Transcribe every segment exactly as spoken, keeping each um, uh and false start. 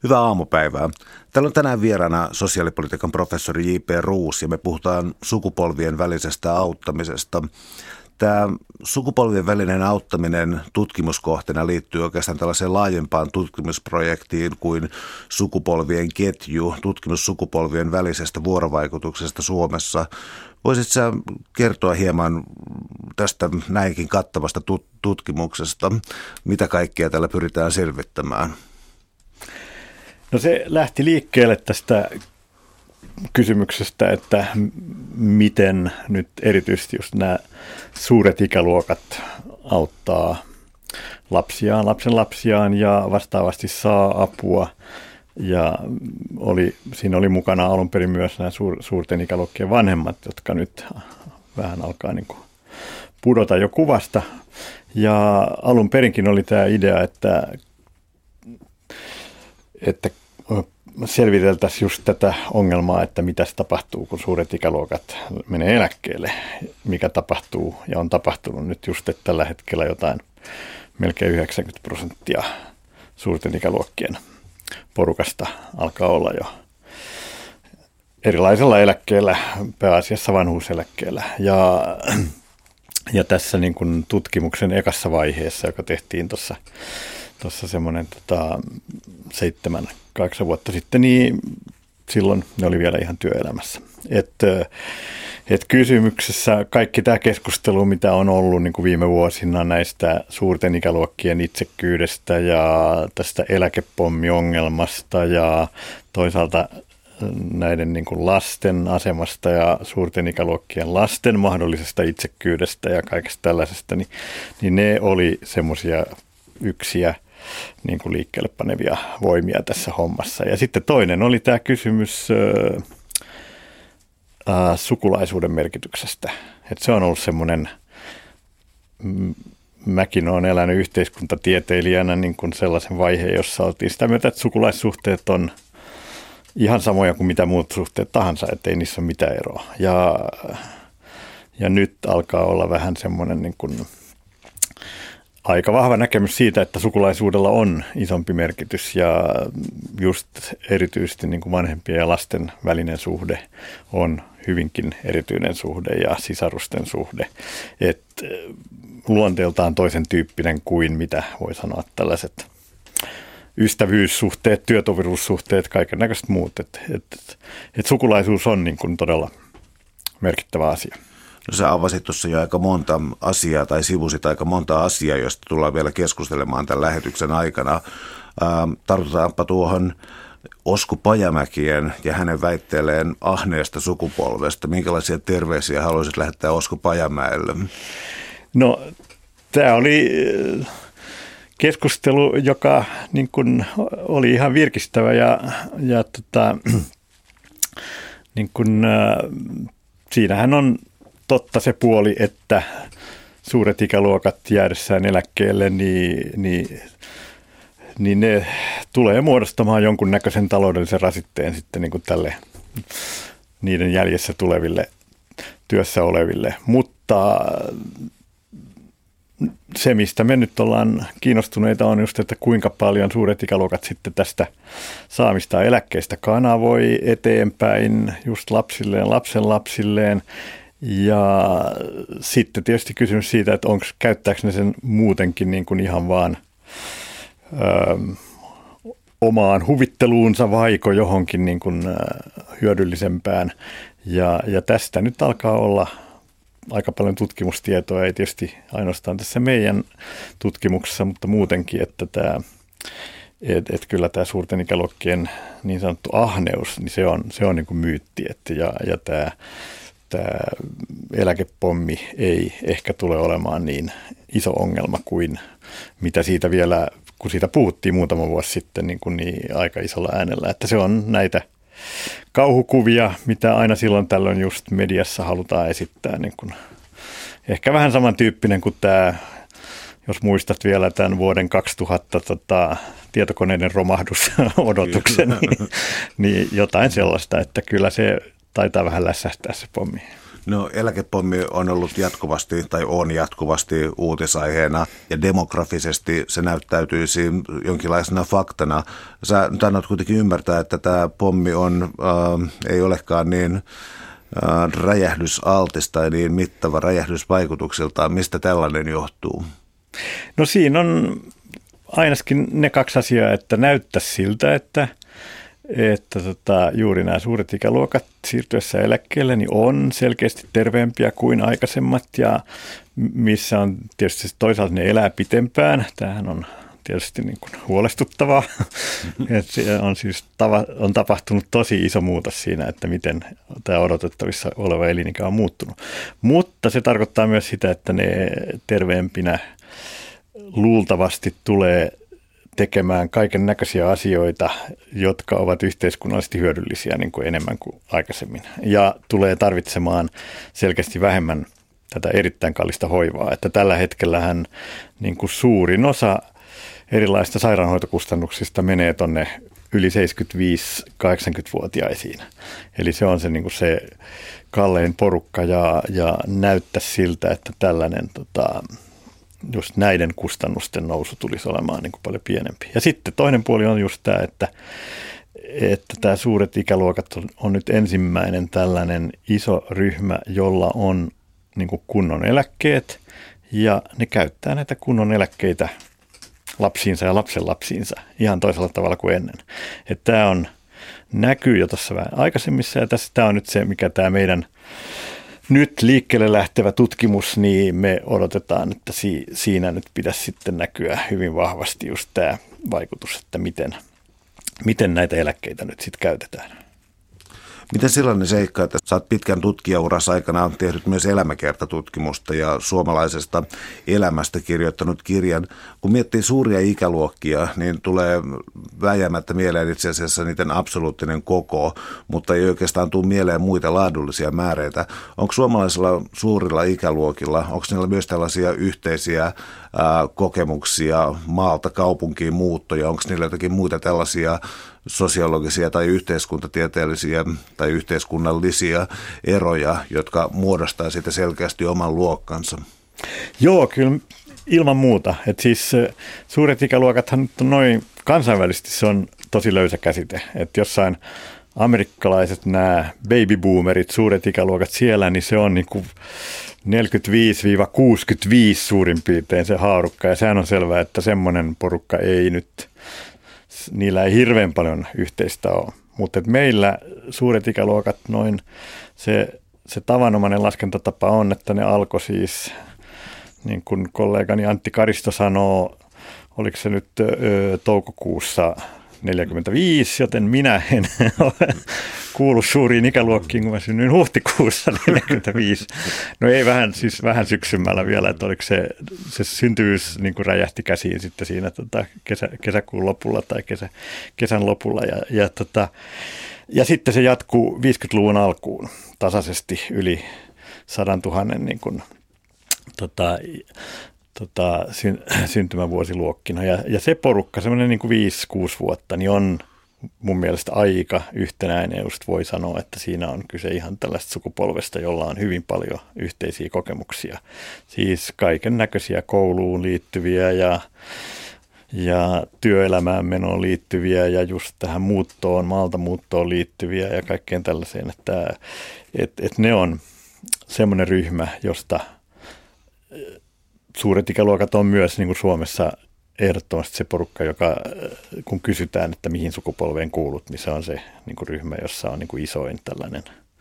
Hyvää aamupäivää. Täällä on tänään vieraana sosiaalipolitiikan professori J P Roos ja me puhutaan sukupolvien välisestä auttamisesta. Tämä sukupolvien välinen auttaminen tutkimuskohteena liittyy oikeastaan tällaiseen laajempaan tutkimusprojektiin kuin sukupolvien ketju, tutkimus sukupolvien välisestä vuorovaikutuksesta Suomessa. Voisitko sä kertoa hieman tästä näinkin kattavasta tutkimuksesta, mitä kaikkea tällä pyritään selvittämään? No se lähti liikkeelle tästä kysymyksestä, että miten nyt erityisesti just nämä suuret ikäluokat auttaa lapsiaan, lapsen lapsiaan ja vastaavasti saa apua. Ja oli, siinä oli mukana alun perin myös nämä suur, suurten ikäluokkien vanhemmat, jotka nyt vähän alkaa niin kuin pudota jo kuvasta. Ja alun perinkin oli tämä idea, että, että selviteltäisiin just tätä ongelmaa, että mitä tapahtuu, kun suuret ikäluokat menee eläkkeelle, mikä tapahtuu ja on tapahtunut nyt just, että tällä hetkellä jotain melkein yhdeksänkymmentä prosenttia suurten ikäluokkien porukasta alkaa olla jo erilaisella eläkkeellä, pääasiassa vanhuuseläkkeellä. Ja, ja tässä niin kuin tutkimuksen ekassa vaiheessa, joka tehtiin tuossa tuossa semmoinen tota, seitsemän, kahdeksan vuotta sitten, niin silloin ne oli vielä ihan työelämässä. Että et kysymyksessä kaikki tämä keskustelu, mitä on ollut niin kuin viime vuosina näistä suurten ikäluokkien itsekkyydestä ja tästä eläkepommiongelmasta ja toisaalta näiden niin kuin lasten asemasta ja suurten ikäluokkien lasten mahdollisesta itsekkyydestä ja kaikesta tällaisesta, niin, niin ne oli semmoisia yksiä niin kuin liikkeelle panevia voimia tässä hommassa. Ja sitten toinen oli tämä kysymys ää, sukulaisuuden merkityksestä. Et se on ollut semmoinen, m- mäkin olen elänyt yhteiskuntatieteilijänä niin kuin sellaisen vaiheen, jossa oltiin sitä mieltä, että sukulaissuhteet on ihan samoja kuin mitä muut suhteet tahansa, ettei niissä ole mitään eroa. Ja, ja nyt alkaa olla vähän semmoinen niin kuin aika vahva näkemys siitä, että sukulaisuudella on isompi merkitys ja just erityisesti niin kuin vanhempien ja lasten välinen suhde on hyvinkin erityinen suhde ja sisarusten suhde. Et luonteeltaan toisen tyyppinen kuin mitä voi sanoa tällaiset ystävyyssuhteet, työtoveruussuhteet, kaiken näköiset muut. Et, et, et sukulaisuus on niin kuin todella merkittävä asia. No sä avasit tuossa jo aika monta asiaa tai sivusit aika monta asiaa, joista tullaan vielä keskustelemaan tämän lähetyksen aikana. Ähm, tartutaanpa tuohon Osku Pajamäkien ja hänen väitteelleen ahneesta sukupolvesta. Minkälaisia terveisiä haluaisit lähettää Osku Pajamäelle? No tämä oli keskustelu, joka niin kun oli ihan virkistävä ja, ja tota, niin kun, äh, siinähän on totta se puoli, että suuret ikäluokat jäädessään eläkkeelle, niin, niin, niin ne tulee muodostamaan jonkunnäköisen taloudellisen rasitteen sitten niin kuin tälle niiden jäljessä tuleville työssä oleville. Mutta se, mistä me nyt ollaan kiinnostuneita, on just, että kuinka paljon suuret ikäluokat sitten tästä saamista eläkkeistä kanavoi eteenpäin just lapsilleen, lapsen lapsilleen. Ja sitten tietysti kysymys siitä, että onko, käyttääkö ne sen muutenkin niin kuin ihan vaan ö, omaan huvitteluunsa vaiko johonkin niin kuin, ö, hyödyllisempään. Ja, ja tästä nyt alkaa olla aika paljon tutkimustietoa, ei tietysti ainoastaan tässä meidän tutkimuksessa, mutta muutenkin, että tämä, et, et kyllä tämä suurten ikäluokkien niin sanottu ahneus, niin se on, se on niin kuin myytti, että ja, ja tämä Tämä eläkepommi ei ehkä tule olemaan niin iso ongelma kuin mitä siitä vielä, kun siitä puhuttiin muutama vuosi sitten niin, kuin niin aika isolla äänellä. Että se on näitä kauhukuvia, mitä aina silloin tällöin just mediassa halutaan esittää. Niin kuin ehkä vähän samantyyppinen kuin tämä, jos muistat vielä tämän vuoden kaksituhatta tota, tietokoneiden romahdusodotuksen, niin, niin jotain sellaista, että kyllä se taitaa vähän lässähtää se pommi. No, eläkepommi on ollut jatkuvasti tai on jatkuvasti uutisaiheena ja demografisesti se näyttäytyisi jonkinlaisena faktana. Sä nyt annat kuitenkin ymmärtää, että tämä pommi on, äh, ei olekaan niin äh, räjähdysaltista ja niin mittava räjähdysvaikutuksiltaan. Mistä tällainen johtuu? No siinä on ainakin ne kaksi asiaa, että näyttäisi siltä, että että tota, juuri nämä suuret ikäluokat siirtyessä eläkkeelle niin on selkeästi terveempiä kuin aikaisemmat ja missä on tietysti toisaalta ne elää pitempään. Tämähän on tietysti niin kuin huolestuttavaa. että on siis tava, on tapahtunut tosi iso muutos siinä, että miten tämä odotettavissa oleva elinikä on muuttunut. Mutta se tarkoittaa myös sitä, että ne terveempinä luultavasti tulee tekemään kaiken näköisiä asioita, jotka ovat yhteiskunnallisesti hyödyllisiä niin kuin enemmän kuin aikaisemmin. Ja tulee tarvitsemaan selkeästi vähemmän tätä erittäin kallista hoivaa. Että tällä hetkellähän niin kuin suurin osa erilaisista sairaanhoitokustannuksista menee tuonne yli seitsemänkymmentäviisi-kahdeksankymmentävuotiaisiin. Eli se on se, niin kuin se kallein porukka ja, ja näyttää siltä, että tällainen tota, just näiden kustannusten nousu tulisi olemaan niin kuin paljon pienempi. Ja sitten toinen puoli on just tämä, että, että tämä suuret ikäluokat on, on nyt ensimmäinen tällainen iso ryhmä, jolla on niin kuin kunnon eläkkeet ja ne käyttää näitä kunnon eläkkeitä lapsiinsa ja lapsenlapsiinsa ihan toisella tavalla kuin ennen. Että tämä on, näkyy jo tuossa vähän aikaisemmissa ja tässä tämä on nyt se, mikä tämä meidän nyt liikkeelle lähtevä tutkimus, niin me odotetaan, että si- siinä nyt pitäisi sitten näkyä hyvin vahvasti just tämä vaikutus, että miten, miten näitä eläkkeitä nyt sitten käytetään. Miten sellainen seikka, että sä oot pitkän tutkijaurassa aikana tehnyt myös elämäkertatutkimusta ja suomalaisesta elämästä kirjoittanut kirjan. Kun miettii suuria ikäluokkia, niin tulee vääjäämättä mieleen itse asiassa niiden absoluuttinen koko, mutta ei oikeastaan tule mieleen muita laadullisia määreitä. Onko suomalaisilla suurilla ikäluokilla, onko niillä myös tällaisia yhteisiä ää, kokemuksia maalta kaupunkiin muuttoja, onko niillä jotakin muita tällaisia sosiologisia tai yhteiskuntatieteellisiä tai yhteiskunnallisia eroja, jotka muodostaa siitä selkeästi oman luokkansa? Joo, kyllä ilman muuta. Et siis suuret ikäluokathan nyt on noin kansainvälisesti se on tosi löysä käsite. Että jossain amerikkalaiset nämä baby boomerit, suuret ikäluokat siellä, niin se on niin kuin neljäkymmentäviisi kuusikymmentäviisi suurin piirtein se haarukka. Ja sehän on selvää, että semmoinen porukka ei nyt, niillä ei hirveän paljon yhteistä ole. Mutta meillä suuret ikäluokat, noin se, se tavanomainen laskentatapa on, että ne alkoi siis, niin kuin kollegani Antti Karisto sanoo, oliko se nyt ö, toukokuussa neljäkymmentäviisi, joten minä en kuulu suuriin ikäluokkiin, kun mä synnyin huhtikuussa neljäkymmentäviisi. No ei vähän, siis vähän syksymällä vielä, että oliko se, se syntyvyys niin kuin räjähti käsiin sitten siinä tota, kesä, kesäkuun lopulla tai kesä, kesän lopulla. Ja, ja, tota, ja sitten se jatkuu viisikymmentäluvun alkuun tasaisesti yli sadan tuhannen niin kuin, tota, tota, syntymävuosiluokkina. Ja, ja se porukka, semmoinen niin kuin viisi kuusi vuotta, niin on mun mielestä aika yhtenäinen. Just voi sanoa, että siinä on kyse ihan tällaista sukupolvesta, jolla on hyvin paljon yhteisiä kokemuksia. Siis kaiken näköisiä kouluun liittyviä ja, ja työelämään menoon liittyviä ja just tähän muuttoon, maalta muuttoon liittyviä ja kaikkeen tällaiseen. Että et, et ne on semmoinen ryhmä, josta suuret ikäluokat on myös niin kuin Suomessa ehdottomasti se porukka, joka kun kysytään, että mihin sukupolveen kuulut, niin se on se niin kuin ryhmä, jossa on niin kuin isoin tällainen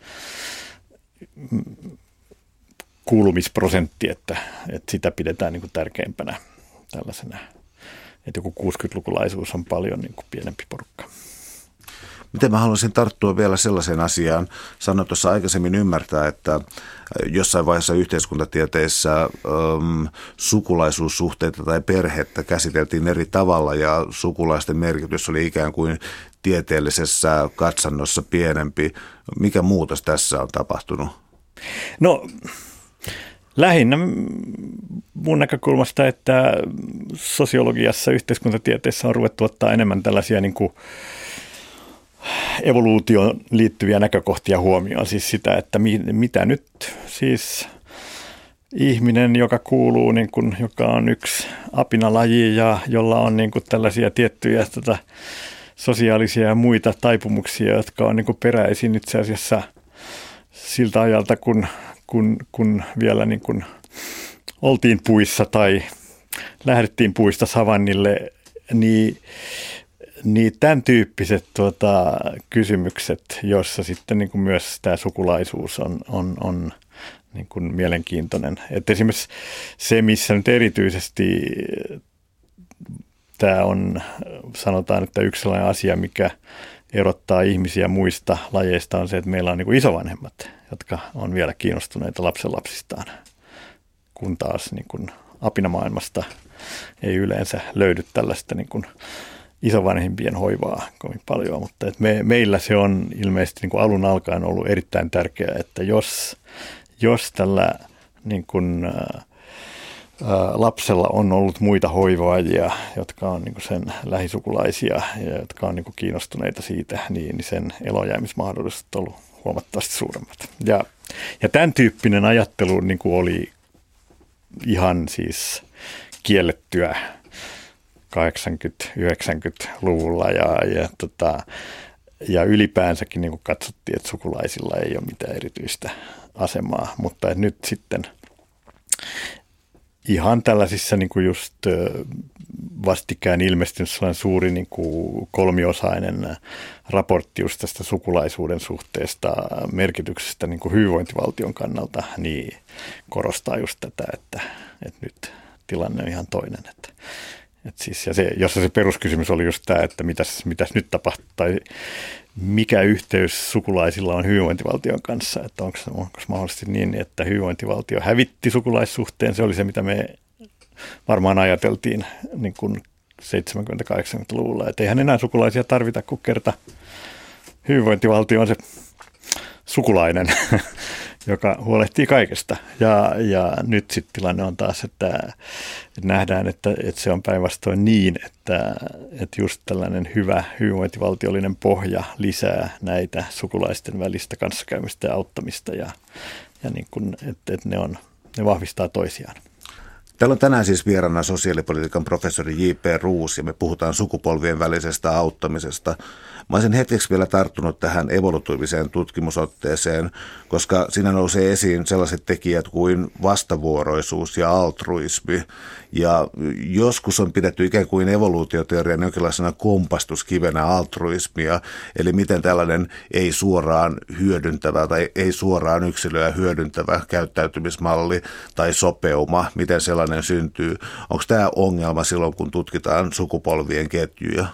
kuulumisprosentti, että, että sitä pidetään niin kuin tärkeimpänä tällaisena. Että joku kuusikymmentälukulaisuus on paljon niin kuin pienempi porukka. Miten mä haluaisin tarttua vielä sellaiseen asiaan, sanoin tuossa aikaisemmin ymmärtää, että jossain vaiheessa yhteiskuntatieteissä äm, sukulaisuussuhteita tai perhettä käsiteltiin eri tavalla ja sukulaisten merkitys oli ikään kuin tieteellisessä katsannossa pienempi. Mikä muutos tässä on tapahtunut? No lähinnä mun näkökulmasta, että sosiologiassa, yhteiskuntatieteissä on ruvettu ottaa enemmän tällaisia niin kuin evoluutioon liittyviä näkökohtia huomioon, siis sitä, että mi, mitä nyt siis ihminen, joka kuuluu, niin kuin, joka on yksi apinalaji ja jolla on niin kuin tällaisia tiettyjä tota, sosiaalisia ja muita taipumuksia, jotka on niin kuin peräisin itse asiassa siltä ajalta, kun, kun, kun vielä niin kuin oltiin puissa tai lähdettiin puista savannille, niin, niin tämän tyyppiset tuota, kysymykset, joissa sitten niin kuin myös tämä sukulaisuus on, on, on niin kuin mielenkiintoinen. Et esimerkiksi se, missä nyt erityisesti tämä on, sanotaan, että yksi sellainen asia, mikä erottaa ihmisiä muista lajeista, on se, että meillä on niin kuin isovanhemmat, jotka on vielä kiinnostuneita lapsenlapsistaan, kun taas niin kuin apinamaailmasta ei yleensä löydy tällaista niin kuin isovanhempien hoivaa kovin paljon, mutta et me, meillä se on ilmeisesti niin kuin alun alkaen ollut erittäin tärkeää, että jos, jos tällä niin kuin, ä, lapsella on ollut muita hoivaajia, jotka on niin kuin sen lähisukulaisia ja jotka on niin kuin kiinnostuneita siitä, niin sen elonjäämismahdollisuudet on ollut huomattavasti suuremmat. Ja, ja tämän tyyppinen ajattelu niin kuin oli ihan siis kiellettyä kahdeksankymmentä-yhdeksänkymmentäluvulla ja, ja, tota, ja ylipäänsäkin niin kuin katsottiin, että sukulaisilla ei ole mitään erityistä asemaa, mutta nyt sitten ihan tällaisissa niin kuin just vastikään ilmestynyt sellainen suuri niin kuin kolmiosainen raportti just tästä sukulaisuuden suhteesta merkityksestä niin kuin hyvinvointivaltion kannalta, niin korostaa just tätä, että, että nyt tilanne on ihan toinen. Että, että siis, ja se, jossa se peruskysymys oli just tämä, että mitäs, mitäs nyt tapahtuu, tai mikä yhteys sukulaisilla on hyvinvointivaltion kanssa, että onko, onko mahdollisesti niin, että hyvinvointivaltio hävitti sukulaissuhteen, se oli se, mitä me varmaan ajateltiin niin kuin seitsemänkymmentä-kahdeksankymmentäluvulla, että eihän enää sukulaisia tarvita, kun kerta hyvinvointivaltio on se sukulainen, joka huolehtii kaikesta. Ja, ja nyt sitten tilanne on taas, että, että nähdään, että, että se on päinvastoin niin, että, että just tällainen hyvä hyvinvointivaltiollinen pohja lisää näitä sukulaisten välistä kanssakäymistä ja auttamista, ja, ja niin kun, että, että ne, on, ne vahvistaa toisiaan. Täällä on tänään siis vieraana sosiaalipolitiikan professori J P Roos ja me puhutaan sukupolvien välisestä auttamisesta. Mä olisin hetkeksi vielä tarttunut tähän evolutiiviseen tutkimusotteeseen, koska siinä nousee esiin sellaiset tekijät kuin vastavuoroisuus ja altruismi. Ja joskus on pidetty ikään kuin evoluutioteorian jonkinlaisena kompastuskivenä altruismia, eli miten tällainen ei suoraan hyödyntävä tai ei suoraan yksilöä hyödyntävä käyttäytymismalli tai sopeuma, miten sellainen syntyy. Onko tämä ongelma silloin, kun tutkitaan sukupolvien ketjuja?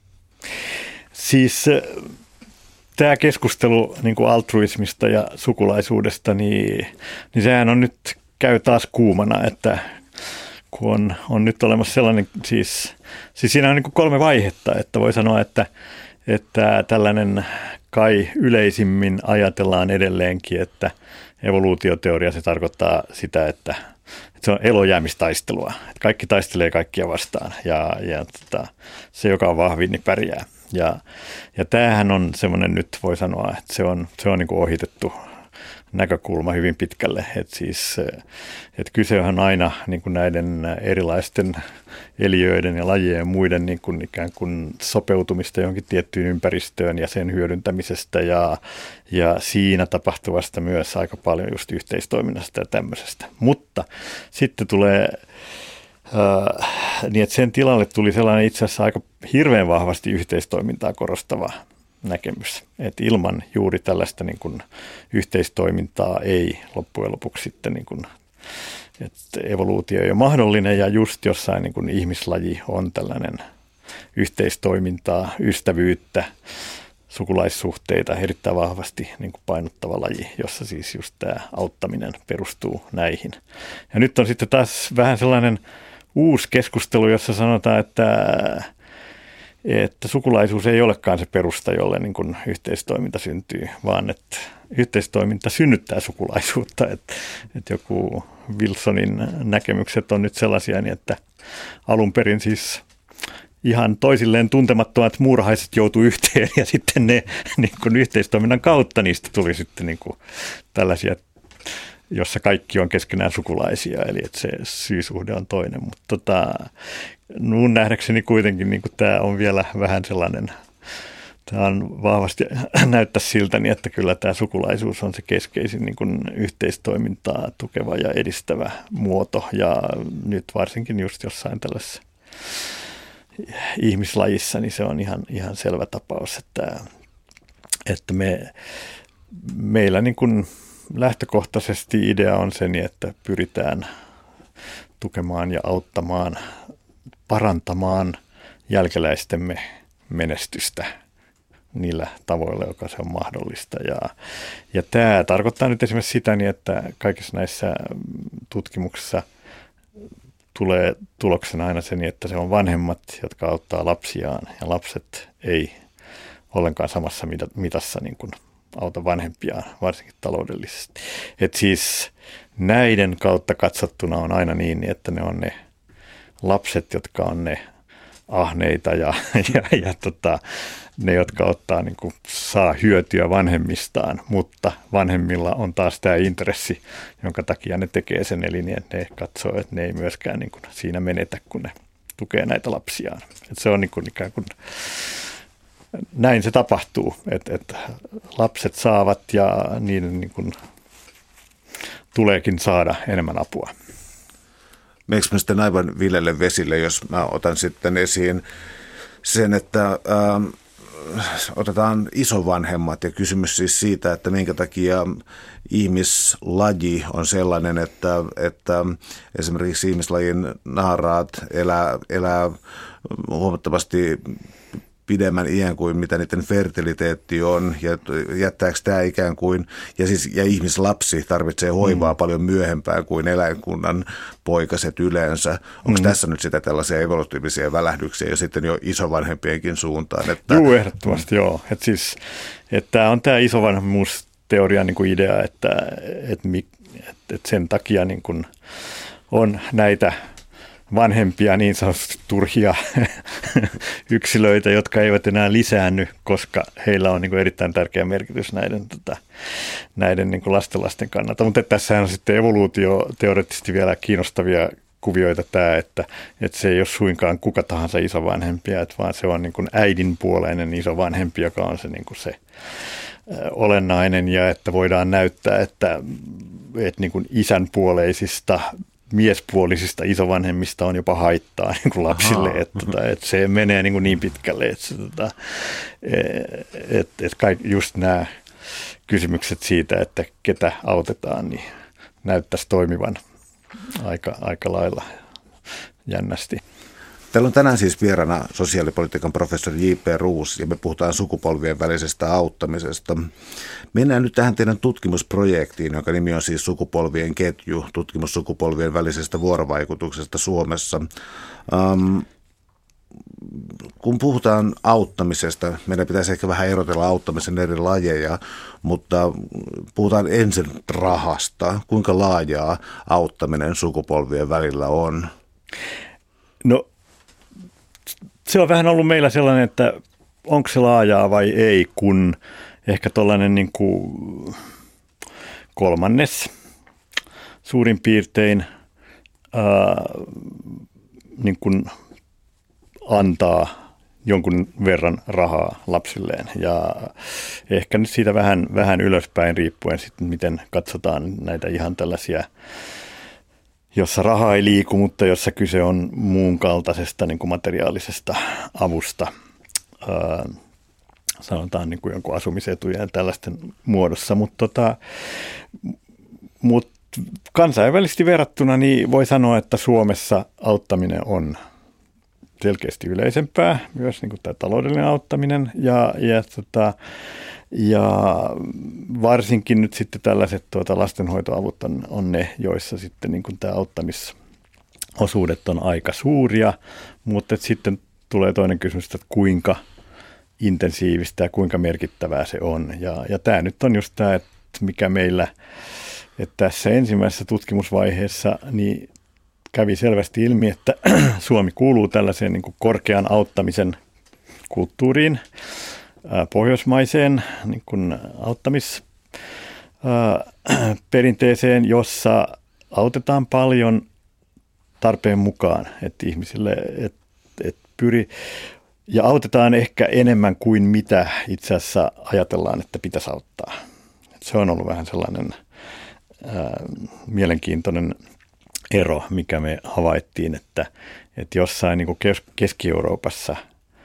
Siis tämä keskustelu niin kuin altruismista ja sukulaisuudesta, niin, niin sehän on nyt käy taas kuumana, että kun on, on nyt olemassa sellainen, siis, siis siinä on niin kuin kolme vaihetta, että voi sanoa, että, että tällainen kai yleisimmin ajatellaan edelleenkin, että evoluutioteoria se tarkoittaa sitä, että se on elonjäämistaistelua, että kaikki taistelee kaikkia vastaan ja, ja tota, se, joka on vahvin, niin pärjää. Ja, ja tämähän on semmoinen, nyt voi sanoa, että se on, se on niin kuin ohitettu näkökulma hyvin pitkälle. Että siis, että kyse on aina niin kuin näiden erilaisten eliöiden ja lajien ja muiden niin kuin ikään kuin sopeutumista johonkin tiettyyn ympäristöön ja sen hyödyntämisestä ja, ja siinä tapahtuvasta myös aika paljon just yhteistoiminnasta ja tämmöisestä. Mutta sitten tulee Uh, niin että sen tilalle tuli sellainen itse asiassa aika hirveän vahvasti yhteistoimintaa korostava näkemys, että ilman juuri tällaista niin kuin yhteistoimintaa ei loppujen lopuksi sitten, niin kuin, että evoluutio ei ole mahdollinen ja just jossain niin kuin ihmislaji on tällainen yhteistoimintaa, ystävyyttä, sukulaissuhteita erittäin vahvasti niin kuin painottava laji, jossa siis just tämä auttaminen perustuu näihin. Ja nyt on sitten taas vähän sellainen uusi keskustelu, jossa sanotaan, että, että sukulaisuus ei olekaan se perusta, jolle niin kuin yhteistoiminta syntyy, vaan että yhteistoiminta synnyttää sukulaisuutta. Että, että joku Wilsonin näkemykset on nyt sellaisia, niin että alun perin siis ihan toisilleen tuntemattomat muurahaiset joutuu yhteen ja sitten ne niin kuin yhteistoiminnan kautta niistä tuli sitten niin kuin tällaisia, jossa kaikki on keskenään sukulaisia, eli että se syysuhde on toinen. Mutta tota, mun nähdäkseni kuitenkin niin kuin tämä on vielä vähän sellainen, tämä on vahvasti näyttää siltä, niin että kyllä tämä sukulaisuus on se keskeisin niin kuin yhteistoimintaa tukeva ja edistävä muoto, ja nyt varsinkin just jossain tällaisessa ihmislajissa, niin se on ihan, ihan selvä tapaus, että, että me, meillä niin kuin lähtökohtaisesti idea on se, että pyritään tukemaan ja auttamaan, parantamaan jälkeläistemme menestystä niillä tavoilla, joka se on mahdollista. Ja, ja tämä tarkoittaa nyt esimerkiksi sitä, niin että kaikissa näissä tutkimuksissa tulee tuloksena aina se, että se on vanhemmat, jotka auttaa lapsiaan, ja lapset ei ollenkaan samassa mitassa niin kuin auta vanhempiaan, varsinkin taloudellisesti. Et siis näiden kautta katsottuna on aina niin, että ne on ne lapset, jotka on ne ahneita ja, ja, ja tota, ne, jotka ottaa, niin kuin, saa hyötyä vanhemmistaan, mutta vanhemmilla on taas tämä intressi, jonka takia ne tekee sen, eli ne, ne katsoo, että ne ei myöskään niin kuin, siinä menetä, kun ne tukee näitä lapsiaan. Et se on niin kuin, ikään kuin näin se tapahtuu, että, että lapset saavat ja niiden niin kuin tuleekin saada enemmän apua. Meneekö mä sitten aivan villelle vesille, jos mä otan sitten esiin sen, että ähm, otetaan isovanhemmat ja kysymys siis siitä, että minkä takia ihmislaji on sellainen, että, että esimerkiksi ihmislajin naaraat elää, elää huomattavasti pidemmän iän kuin mitä niiden fertiliteetti on, ja jättääkö tämä ikään kuin, ja, siis, ja ihmislapsi tarvitsee hoivaa mm. paljon myöhempään kuin eläinkunnan poikaset yleensä. Onko mm. tässä nyt sitä tällaisia evolutiivisia välähdyksiä jo sitten jo isovanhempienkin suuntaan? Että, joo, ehdottomasti mm. joo. Että siis, että on tämä isovanhemmuusteorian niin kuin idea, että, että, että, että sen takia niin kuin on näitä vanhempia niin sanotusti turhia yksilöitä, jotka eivät enää lisäänny, koska heillä on niin kuin erittäin tärkeä merkitys näiden, tota, näiden niin kuin lastenlasten kannalta. Mutta tässähän on sitten evoluutio teoreettisesti vielä kiinnostavia kuvioita tämä, että, että se ei ole suinkaan kuka tahansa isovanhempia, että vaan se on niin kuin äidinpuoleinen isovanhempi, joka on se, niin kuin se olennainen, ja että voidaan näyttää, että, että niin kuin isänpuoleisista miespuolisista isovanhemmista on jopa haittaa niin kuin lapsille, että, että, että se menee niin, kuin niin pitkälle, että, että, että, että kaikki just nämä kysymykset siitä, että ketä autetaan, niin näyttäisi toimivan aika, aika lailla jännästi. Täällä on tänään siis vieraana sosiaalipolitiikan professori J P Roos, ja me puhutaan sukupolvien välisestä auttamisesta. Mennään nyt tähän teidän tutkimusprojektiin, jonka nimi on siis Sukupolvien ketju, tutkimus sukupolvien välisestä vuorovaikutuksesta Suomessa. Um, kun puhutaan auttamisesta, meidän pitäisi ehkä vähän erotella auttamisen eri lajeja, mutta puhutaan ensin rahasta. Kuinka laajaa auttaminen sukupolvien välillä on? No, se on vähän ollut meillä sellainen, että onko se laajaa vai ei, kun ehkä tuollainen niin kuin kolmannes suurin piirtein ää, niin kuin antaa jonkun verran rahaa lapsilleen, ja ehkä nyt siitä vähän, vähän ylöspäin riippuen sitten, miten katsotaan näitä ihan tällaisia, jossa raha ei liiku, mutta jossa kyse on muun kaltaisesta niin kuin materiaalisesta avusta, ää, sanotaan niin kuin jonkun asumisetujen ja tällaisten muodossa, mutta tota, mut kansainvälisesti verrattuna niin voi sanoa, että Suomessa auttaminen on selkeästi yleisempää, myös niin kuin tämä taloudellinen auttaminen, ja, ja, tota, ja varsinkin nyt sitten tällaiset tuota, lastenhoitoavut on, on ne, joissa sitten niin kuin tämä auttamisosuudet on aika suuria, mutta sitten tulee toinen kysymys, että kuinka intensiivistä ja kuinka merkittävää se on, ja, ja tämä nyt on just tämä, että mikä meillä, että tässä ensimmäisessä tutkimusvaiheessa niin kävi selvästi ilmi, että Suomi kuuluu tällaiseen niin kuin korkean auttamisen kulttuuriin, pohjoismaiseen niin kuin auttamisperinteeseen, jossa autetaan paljon tarpeen mukaan, että ihmisille et, et pyri ja autetaan ehkä enemmän kuin mitä itse asiassa ajatellaan, että pitäisi auttaa. Et se on ollut vähän sellainen ää, mielenkiintoinen ero, mikä me havaittiin, että, että jossain niin kuin Keski-Euroopassa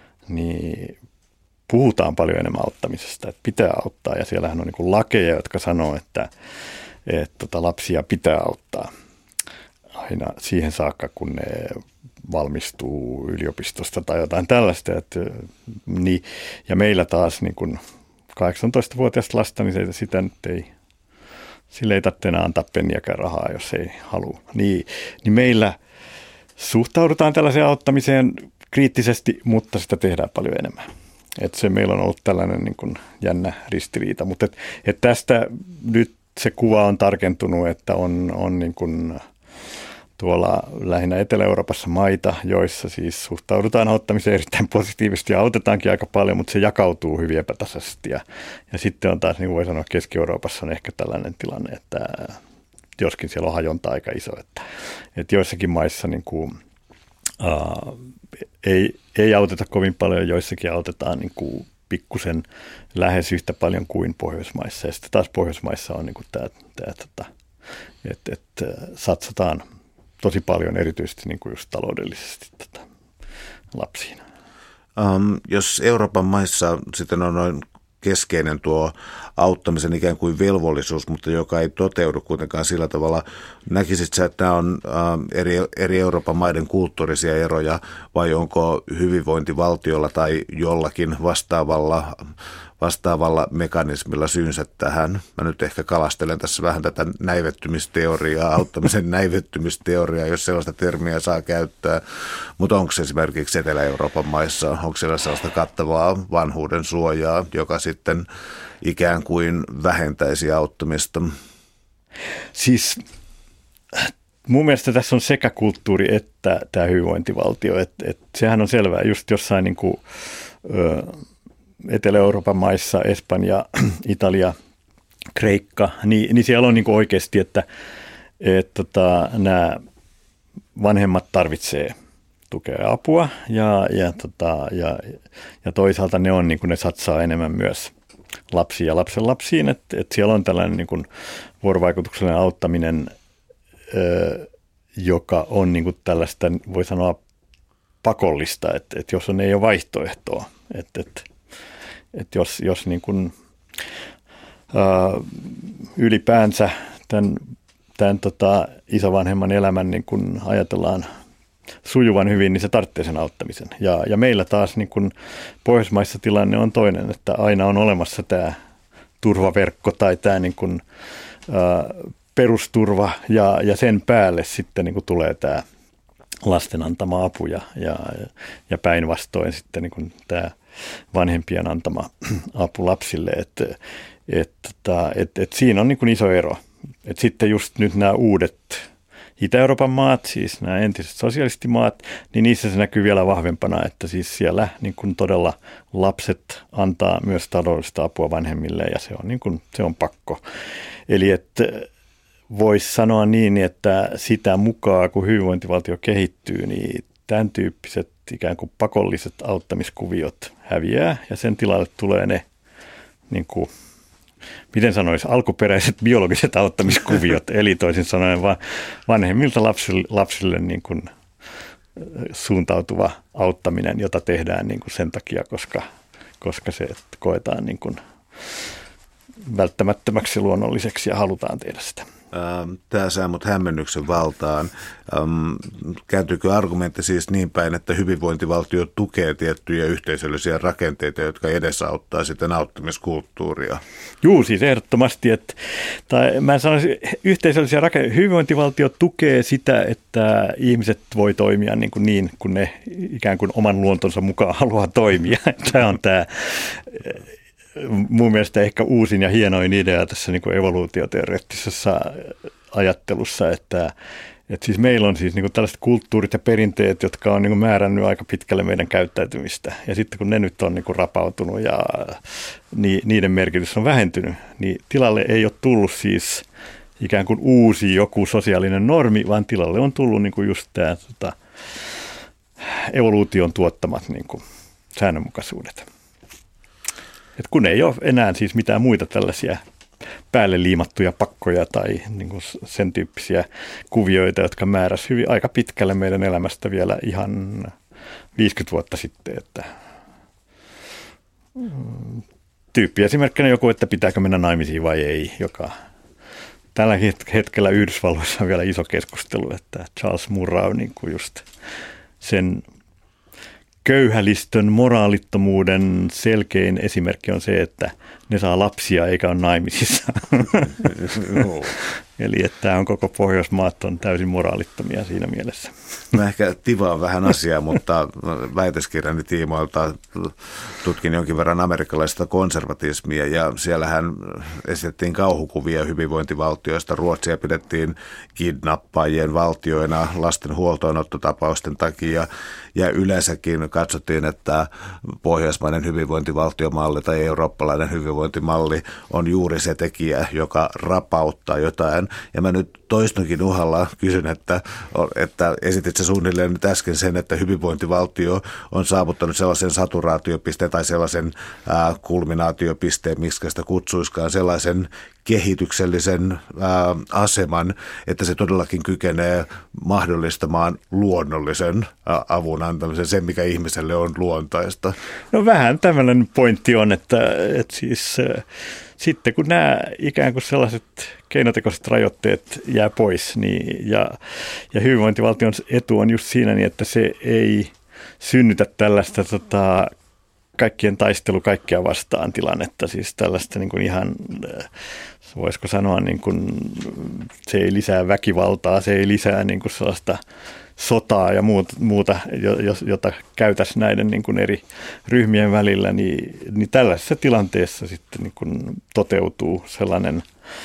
niin puhutaan paljon enemmän auttamisesta, että pitää auttaa ja siellähän on niin kuin lakeja, jotka sanoo, että, että tota lapsia pitää auttaa aina siihen saakka, kun ne valmistuu yliopistosta tai jotain tällaista. Että, niin, ja meillä taas niin kuin kahdeksantoistavuotiaista lasta, niin se, sitä nyt ei, sille ei tarvitse enää antaa penniäkään rahaa, jos ei halua. Niin, niin meillä suhtaudutaan tällaiseen auttamiseen kriittisesti, mutta sitä tehdään paljon enemmän. Et se meillä on ollut tällainen niin kuin jännä ristiriita, mutta et, et tästä nyt se kuva on tarkentunut, että on, on niin kuin tuolla lähinnä Etelä-Euroopassa maita, joissa siis suhtaudutaan auttamiseen erittäin positiivisesti ja autetaankin aika paljon, mutta se jakautuu hyvin epätasaisesti. Ja, ja sitten on taas, niin kuin voi sanoa, Keski-Euroopassa on ehkä tällainen tilanne, että joskin siellä on hajonta aika iso, että, että joissakin maissa niin kuin, uh, ei, ei auteta kovin paljon, joissakin autetaan niin kuin pikkusen lähes yhtä paljon kuin Pohjoismaissa. Ja sitten taas Pohjoismaissa on niin kuin tämä, tämä tota, että, että satsataan tosi paljon erityisesti niin kuin just taloudellisesti tota, lapsiin. Um, jos Euroopan maissa sitten on noin keskeinen tuo auttamisen ikään kuin velvollisuus, mutta joka ei toteudu kuitenkaan sillä tavalla. Näkisit sä, että nämä on um, eri, eri Euroopan maiden kulttuurisia eroja vai onko hyvinvointivaltiolla tai jollakin vastaavalla vastaavalla mekanismilla syynsä tähän? Mä nyt ehkä kalastelen tässä vähän tätä näivettymisteoriaa, auttamisen näivettymisteoriaa, jos sellaista termiä saa käyttää. Mutta onko se esimerkiksi Etelä-Euroopan maissa, onko siellä sellaista kattavaa vanhuuden suojaa, joka sitten ikään kuin vähentäisi auttamista? Siis mun mielestä tässä on sekä kulttuuri että tämä hyvinvointivaltio. Et, et sehän on selvää just jossain niin kuin, ö, Etelä-Euroopan maissa, Espanja, Italia, Kreikka, niin, niin siellä on niin kuin oikeasti, että et, tota, nämä vanhemmat tarvitsee tukea ja apua ja, ja, tota, ja, ja toisaalta ne, on, niin kuin ne satsaa enemmän myös lapsiin ja lapsenlapsiin, että et siellä on tällainen niin kuin vuorovaikutuksellinen auttaminen, ö, joka on niin kuin tällaista, voi sanoa, pakollista, että et jos on, ei ole vaihtoehtoa, että et, että jos, jos niin kuin, ää, ylipäänsä tämän, tämän tota, isovanhemman elämän niin kuin ajatellaan sujuvan hyvin, niin se tarvitsee sen auttamisen. Ja, ja meillä taas niin kuin Pohjoismaissa tilanne on toinen, että aina on olemassa tämä turvaverkko tai tämä niin kuin, ää, perusturva ja, ja sen päälle sitten niin kuin tulee tämä lasten antama apu ja, ja, ja päinvastoin sitten niin kuin tämä vanhempien antama apu lapsille, että et, et, et siinä on niin kuin iso ero. Et sitten just nyt nämä uudet Itä-Euroopan maat, siis nämä entiset sosialistimaat, niin niissä se näkyy vielä vahvempana, että siis siellä niin kuin todella lapset antaa myös taloudellista apua vanhemmille ja se on, niin kuin, se on pakko. Eli että voisi sanoa niin, että sitä mukaan kun hyvinvointivaltio kehittyy, niin tämän tyyppiset ikään kuin pakolliset auttamiskuviot häviää ja sen tilalle tulee ne, niin kuin, miten sanoisi, alkuperäiset biologiset auttamiskuviot, eli toisin sanoen vaan vanhemmilta lapsille, lapsille niin kuin suuntautuva auttaminen, jota tehdään niin kuin sen takia, koska, koska se koetaan niin kuin välttämättömäksi luonnolliseksi ja halutaan tehdä sitä. Tämä saa mut hämmennyksen valtaan. Kääntyykö argumentti siis niin päin, että hyvinvointivaltio tukee tiettyjä yhteisöllisiä rakenteita, jotka edesauttaa sitten auttamiskulttuuria? Juu, siis ehdottomasti. Että, tai mä sanoisin, yhteisöllisiä rakenteita. Hyvinvointivaltio tukee sitä, että ihmiset voi toimia niin kuin niin, kun ne ikään kuin oman luontonsa mukaan haluaa toimia. Tämä on tämä mun mielestä ehkä uusin ja hienoin idea tässä niin kuin evoluutioteoreettisessa ajattelussa, että, Et siis meillä on siis niinku tällaiset kulttuurit ja perinteet, jotka on niinku määrännyt aika pitkälle meidän käyttäytymistä. Ja sitten kun ne nyt on niinku rapautunut ja ni, niiden merkitys on vähentynyt, niin tilalle ei ole tullut siis ikään kuin uusi joku sosiaalinen normi, vaan tilalle on tullut niinku just tämä tota, evoluution tuottamat niinku säännönmukaisuudet. Et kun ei ole enää siis mitään muita tällaisia päälle liimattuja pakkoja tai niin kuin sen tyyppisiä kuvioita, jotka määräsi hyvin aika pitkälle meidän elämästä vielä ihan viisikymmentä vuotta sitten. Että tyyppi esimerkkinä joku, että pitääkö mennä naimisiin vai ei, joka tällä hetkellä Yhdysvalloissa on vielä iso keskustelu, että Charles Murrah niin kuin just sen köyhälistön moraalittomuuden selkein esimerkki on se, että ne saa lapsia eikä ole naimisissa. Eli että tämä on koko Pohjoismaat on täysin moraalittomia siinä mielessä. Mä ehkä tivaan vähän asiaa, mutta väitöskirjani tiimoilta tutkin jonkin verran amerikkalaista konservatismia ja siellähän esitettiin kauhukuvia hyvinvointivaltioista. Ruotsia pidettiin kidnappaajien valtioina lasten huoltoonottotapausten takia ja yleensäkin katsottiin, että pohjoismainen hyvinvointivaltiomalli tai eurooppalainen hyvinvointimalli on juuri se tekijä, joka rapauttaa jotain. Ja mä nyt toistonkin uhalla kysyn, että, että esitit sä suunnilleen nyt äsken sen, että hyvinvointivaltio on saavuttanut sellaisen saturaatiopisteen tai sellaisen ää, kulminaatiopisteen, miksi sitä kutsuiskaan, sellaisen kehityksellisen ää, aseman, että se todellakin kykenee mahdollistamaan luonnollisen ää, avun antamisen, sen mikä ihmiselle on luontaista. No vähän tämmöinen pointti on, että, että siis äh, sitten kun nämä ikään kuin sellaiset keinotekoiset rajoitteet jää pois, niin, ja, ja hyvinvointivaltion etu on just siinä, niin että se ei synnytä tällaista tota, kaikkien taistelu kaikkia vastaan tilannetta, siis tällaista niin kuin ihan, voisiko sanoa, niin kuin, se ei lisää väkivaltaa, se ei lisää niin kuin sellaista sotaa ja muuta, jota käytäisiin näiden niin kuin eri ryhmien välillä, niin, niin tällaisessa tilanteessa sitten niin kuin toteutuu sellainen,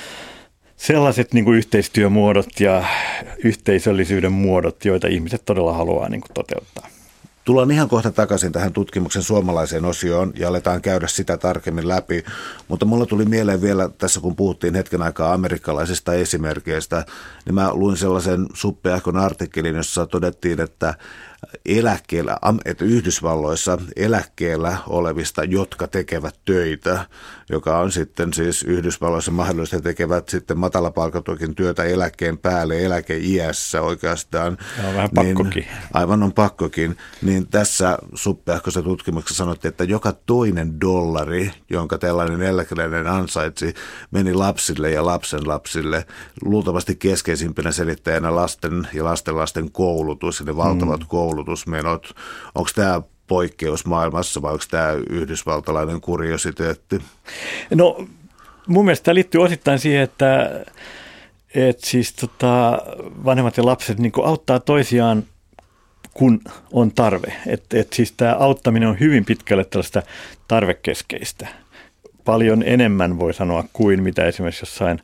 sellaiset niin kuin yhteistyömuodot ja yhteisöllisyyden muodot, joita ihmiset todella haluaa niin kuin toteuttaa. Tullaan ihan kohta takaisin tähän tutkimuksen suomalaiseen osioon ja aletaan käydä sitä tarkemmin läpi, mutta mulla tuli mieleen vielä tässä, kun puhuttiin hetken aikaa amerikkalaisista esimerkkeistä, niin mä luin sellaisen suppeahkon artikkelin, jossa todettiin, että eläkkeellä, että Yhdysvalloissa eläkkeellä olevista, jotka tekevät töitä, joka on sitten siis Yhdysvalloissa mahdollista, tekevät sitten matalapalkatuakin työtä eläkkeen päälle eläkeiässä oikeastaan. Se on vähän pakkokin. Niin, aivan on pakkokin. Niin tässä suppeahkossa tutkimuksessa sanottiin, että joka toinen dollari, jonka tällainen eläkeläinen ansaitsi, meni lapsille ja lapsenlapsille. Luultavasti keskeisimpänä selittäjänä lasten ja lastenlasten koulutus ja ne valtavat mm. koulutusmenot. Onko tämä poikkeus maailmassa vai onko tämä yhdysvaltalainen kuriositeetti? No mun mielestä tämä liittyy osittain siihen, että, että siis tota, vanhemmat ja lapset niin kuin auttaa toisiaan, kun on tarve. Että et siis tämä auttaminen on hyvin pitkälle tällaista tarvekeskeistä. Paljon enemmän voi sanoa kuin mitä esimerkiksi jossain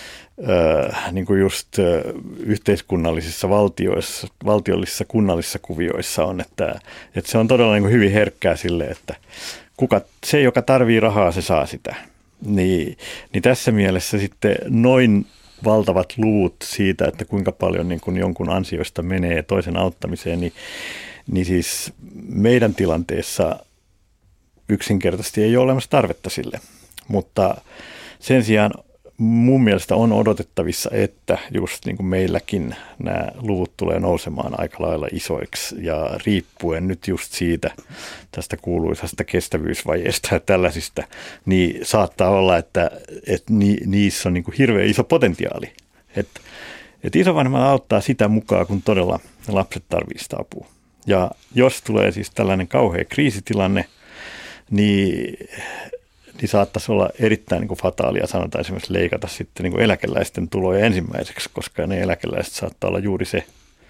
Öö, niin kuin just ö, yhteiskunnallisissa valtioissa, valtiollisissa kunnallisissa kuvioissa on, että, että se on todella niin kuin hyvin herkkää sille, että kuka, se, joka tarvii rahaa, se saa sitä. Niin, niin tässä mielessä sitten noin valtavat luvut siitä, että kuinka paljon niin kuin jonkun ansioista menee toisen auttamiseen, niin, niin siis meidän tilanteessa yksinkertaisesti ei ole olemassa tarvetta sille, mutta sen sijaan mun mielestä on odotettavissa, että just niin kuin meilläkin nämä luvut tulee nousemaan aika lailla isoiksi ja riippuen nyt just siitä tästä kuuluisasta kestävyysvajeesta ja tällaisista, niin saattaa olla, että, että niissä on niin kuin hirveän iso potentiaali. Että, että isovanhemmat auttaa sitä mukaan, kun todella lapset tarvitsevat sitä apua. Ja jos tulee siis tällainen kauhea kriisitilanne, niin niin saattaisi olla erittäin niin kuin fataalia, sanotaan esimerkiksi leikata sitten niin kuin eläkeläisten tuloja ensimmäiseksi, koska ne eläkeläiset saattaa olla juuri se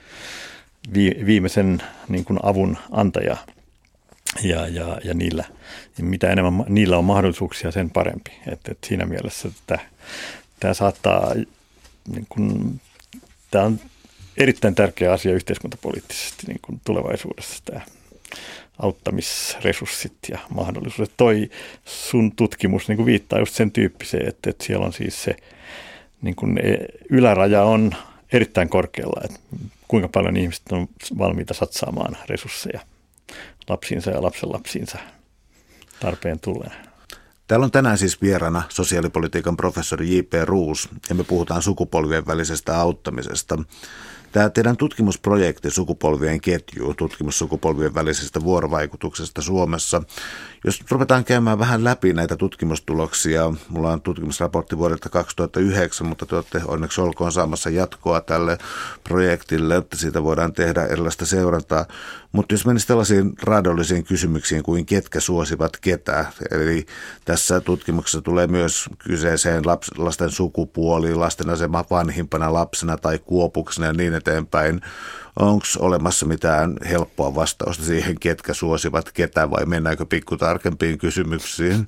viimeisen niin kuin avun antaja. Ja, ja, ja niillä, mitä enemmän niillä on mahdollisuuksia, sen parempi. Et, et siinä mielessä että tämä saattaa, niin kuin, tämä on erittäin tärkeä asia yhteiskuntapoliittisesti niin kuin tulevaisuudessa tämä auttamisresurssit ja mahdollisuudet. Toi sun tutkimus niin kuin viittaa just sen tyyppiseen, että, että siellä on siis se niin kuin yläraja on erittäin korkealla, että kuinka paljon ihmiset on valmiita satsaamaan resursseja lapsiinsa ja lapsenlapsiinsa tarpeen tulleen. Täällä on tänään siis vieraana sosiaalipolitiikan professori J P Roos, ja me puhutaan sukupolvien välisestä auttamisesta. Tämä teidän tutkimusprojekti Sukupolvien ketju, tutkimus sukupolvien välisestä vuorovaikutuksesta Suomessa. Jos ruvetaan käymään vähän läpi näitä tutkimustuloksia, mulla on tutkimusraportti vuodelta kaksituhattayhdeksän, mutta te olette onneksi olkoon saamassa jatkoa tälle projektille, että siitä voidaan tehdä erilaista seurantaa. Mutta jos menisi tällaisiin raadollisiin kysymyksiin kuin ketkä suosivat ketä, eli tässä tutkimuksessa tulee myös kyseeseen laps, lasten sukupuoli, lasten asema vanhimpana lapsena tai kuopuksena ja niin eteenpäin. Onko olemassa mitään helppoa vastausta siihen, ketkä suosivat ketä, vai mennäänkö pikku tarkempiin kysymyksiin?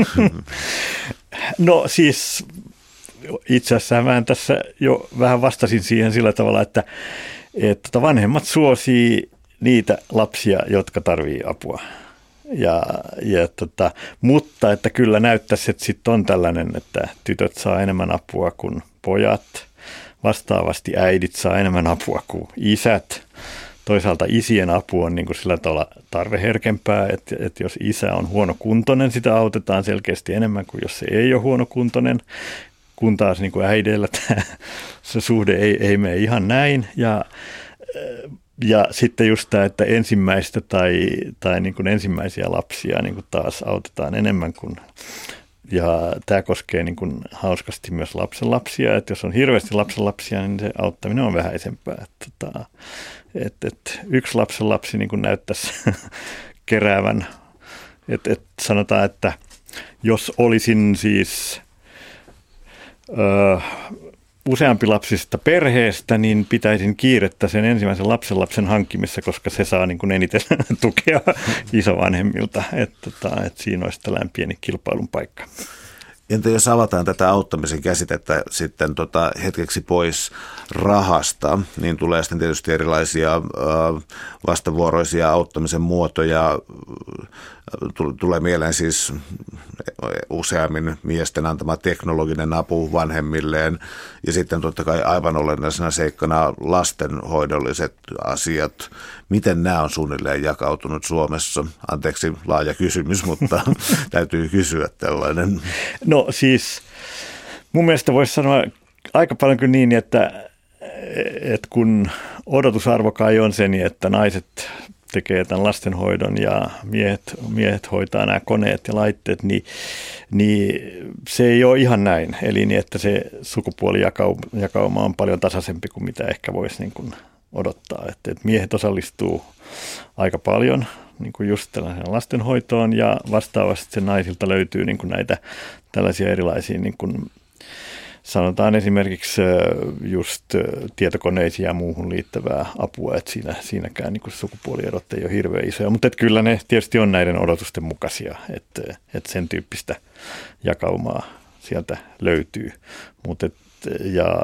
No siis itse asiassa mä tässä jo vähän vastasin siihen sillä tavalla, että, että vanhemmat suosii niitä lapsia, jotka tarvii apua. Ja, ja tota, mutta että kyllä näyttäisi, että sitten on tällainen, että tytöt saa enemmän apua kuin pojat. Vastaavasti äidit saa enemmän apua kuin isät. Toisaalta isien apu on niin kuin sillä tavalla tarveherkempää, että, että jos isä on huonokuntoinen, sitä autetaan selkeästi enemmän kuin jos se ei ole huonokuntoinen. Kun taas niin kuin äideillä tämä, se suhde ei, ei mene ihan näin. Ja, ja sitten just tämä, että ensimmäistä tai, tai niin kuin ensimmäisiä lapsia niin kuin taas autetaan enemmän kuin. Ja tämä koskee niin kuin hauskasti myös lapsenlapsia, että jos on hirveästi lapsenlapsia, niin se auttaminen on vähäisempää. Että, että, että yksi lapsenlapsi niin kuin näyttäisi keräävän, että, että sanotaan, että jos olisin siis ö, useampi lapsista perheestä, niin pitäisin kiirettä sen ensimmäisen lapsenlapsen hankkimissa, koska se saa niin kuin eniten tukea isovanhemmilta. Että, että siinä olisi tällainen pieni kilpailun paikka. Entä jos avataan tätä auttamisen käsitettä sitten tota hetkeksi pois rahasta, niin tulee sitten tietysti erilaisia äh, vastavuoroisia auttamisen muotoja. Tulee mieleen siis useammin miesten antama teknologinen apu vanhemmilleen ja sitten totta kai aivan olennaisena seikkana lastenhoidolliset asiat. Miten nämä on suunnilleen jakautunut Suomessa? Anteeksi, laaja kysymys, mutta täytyy kysyä tällainen. No siis mun mielestä voisi sanoa aika paljon kuin niin, että, että kun odotusarvo kai on se, niin että naiset tekee tämän lastenhoidon ja miehet, miehet hoitaa nämä koneet ja laitteet, niin, niin se ei ole ihan näin. Eli niin, että se sukupuolijakauma on paljon tasaisempi kuin mitä ehkä voisi niin kuin odottaa. Että, että miehet osallistuu aika paljon niin kuin just tällaiseen lastenhoitoon ja vastaavasti se naisilta löytyy niin kuin näitä tällaisia erilaisia niin kuin sanotaan esimerkiksi just tietokoneisiin ja muuhun liittävää apua, että siinä, siinäkään niin kuin sukupuolierot ei ole hirveän isoja, mutta että kyllä ne tietysti on näiden odotusten mukaisia, että, että sen tyyppistä jakaumaa sieltä löytyy. Mutta et, ja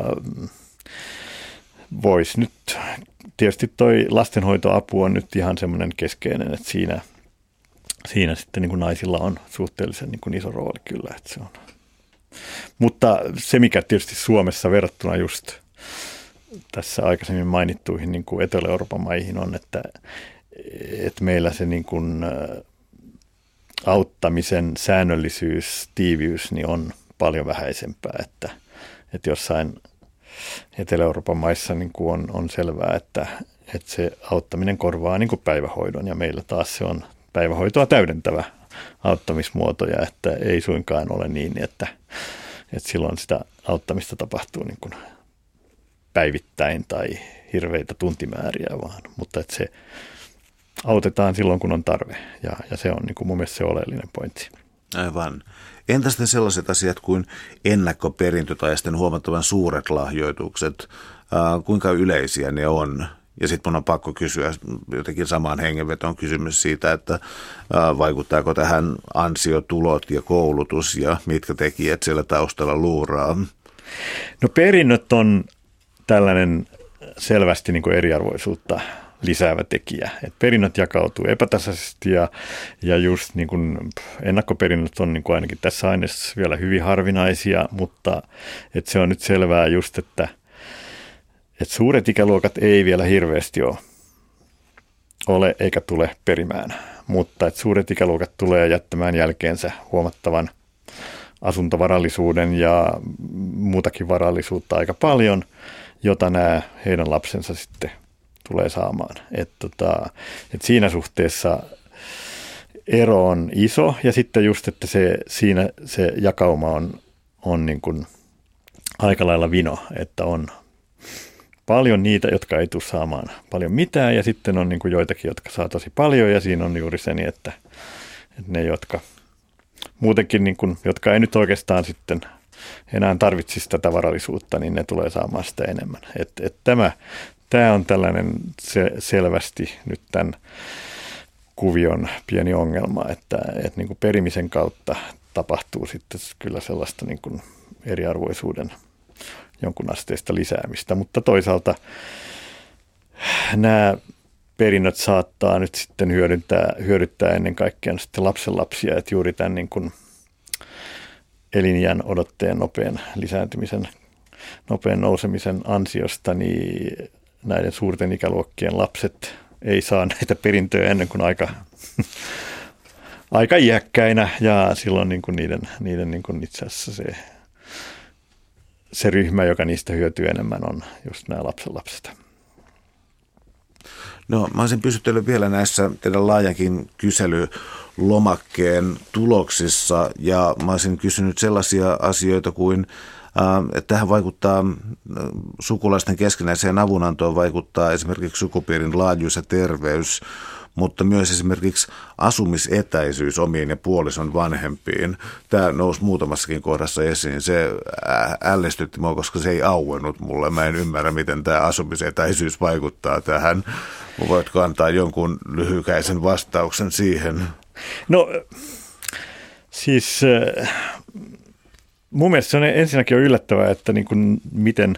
voisi nyt, tietysti toi lastenhoitoapu on nyt ihan semmoinen keskeinen, että siinä, siinä sitten niin kuin naisilla on suhteellisen niin kuin iso rooli kyllä, että se on. Mutta se, mikä tietysti Suomessa verrattuna just tässä aikaisemmin mainittuihin niin kuin Etelä-Euroopan maihin on, että, että meillä se niin kuin auttamisen säännöllisyys, tiiviys niin on paljon vähäisempää, että, että jossain Etelä-Euroopan maissa niin kuin on, on selvää, että, että se auttaminen korvaa niin kuin päivähoidon ja meillä taas se on päivähoitoa täydentävä auttamismuotoja, että ei suinkaan ole niin, että, että silloin sitä auttamista tapahtuu niin kuin päivittäin tai hirveitä tuntimääriä vaan, mutta että se autetaan silloin, kun on tarve ja, ja se on niin kuin mun mielestä se oleellinen pointti. Aivan. Entä sitten sellaiset asiat kuin ennakkoperintö tai sitten huomattavan suuret lahjoitukset, äh, kuinka yleisiä ne on? Ja sitten mun on pakko kysyä jotenkin samaan hengenvetoon kysymys siitä, että ää, vaikuttaako tähän ansiotulot ja koulutus ja mitkä tekijät siellä taustalla luuraa? No perinnöt on tällainen selvästi niin kuin eriarvoisuutta lisäävä tekijä. Et perinnöt jakautuu epätasaisesti ja, ja just niin kuin ennakkoperinnöt on niin kuin ainakin tässä aineessa vielä hyvin harvinaisia, mutta et se on nyt selvää just, että et suuret ikäluokat ei vielä hirveästi ole, ole eikä tule perimään, mutta et suuret ikäluokat tulee jättämään jälkeensä huomattavan asuntovarallisuuden ja muutakin varallisuutta aika paljon, jota nämä heidän lapsensa sitten tulee saamaan. Et tota, et siinä suhteessa ero on iso ja sitten just, että se, siinä se jakauma on, on niin kuin aika lailla vino, että on paljon niitä, jotka ei tule saamaan paljon mitään ja sitten on niin kuin joitakin, jotka saa tosi paljon ja siinä on juuri se, niin että, että ne, jotka muutenkin, niin kuin, jotka ei nyt oikeastaan sitten enää tarvitsisi tätä varallisuutta, niin ne tulee saamaan sitä enemmän. Et, et tämä, tämä on tällainen se, selvästi nyt tämän kuvion pieni ongelma, että et niin kuin perimisen kautta tapahtuu sitten kyllä sellaista niin kuin eriarvoisuuden jonkun asteista lisäämistä, mutta toisaalta nämä perinnöt saattaa nyt sitten hyödyntää, hyödyttää ennen kaikkea sitten lapsenlapsia, että juuri tämän niin kuin elinjään odotteen nopean lisääntymisen, nopean nousemisen ansiosta, niin näiden suurten ikäluokkien lapset ei saa näitä perintöjä ennen kuin aika, aika iäkkäinä ja silloin niin kuin niiden, niiden niin kuin itse asiassa se, se ryhmä, joka niistä hyötyy enemmän, on just nämä lapsenlapset. No, mä olisin pysytellyt vielä näissä teidän laajankin kyselylomakkeen tuloksissa ja mä olisin kysynyt sellaisia asioita kuin, että tähän vaikuttaa sukulaisten keskinäiseen avunantoon, vaikuttaa esimerkiksi sukupiirin laajuus ja terveys, mutta myös esimerkiksi asumisetäisyys omiin ja puolison vanhempiin. Tämä nousi muutamassakin kohdassa esiin. Se ällistytti minua, koska se ei auennut mulle. Mä en ymmärrä, miten tämä asumisetäisyys vaikuttaa tähän. Voitko antaa jonkun lyhykäisen vastauksen siihen? No siis mun mielestä se on ensinnäkin on yllättävää, että niin kuin miten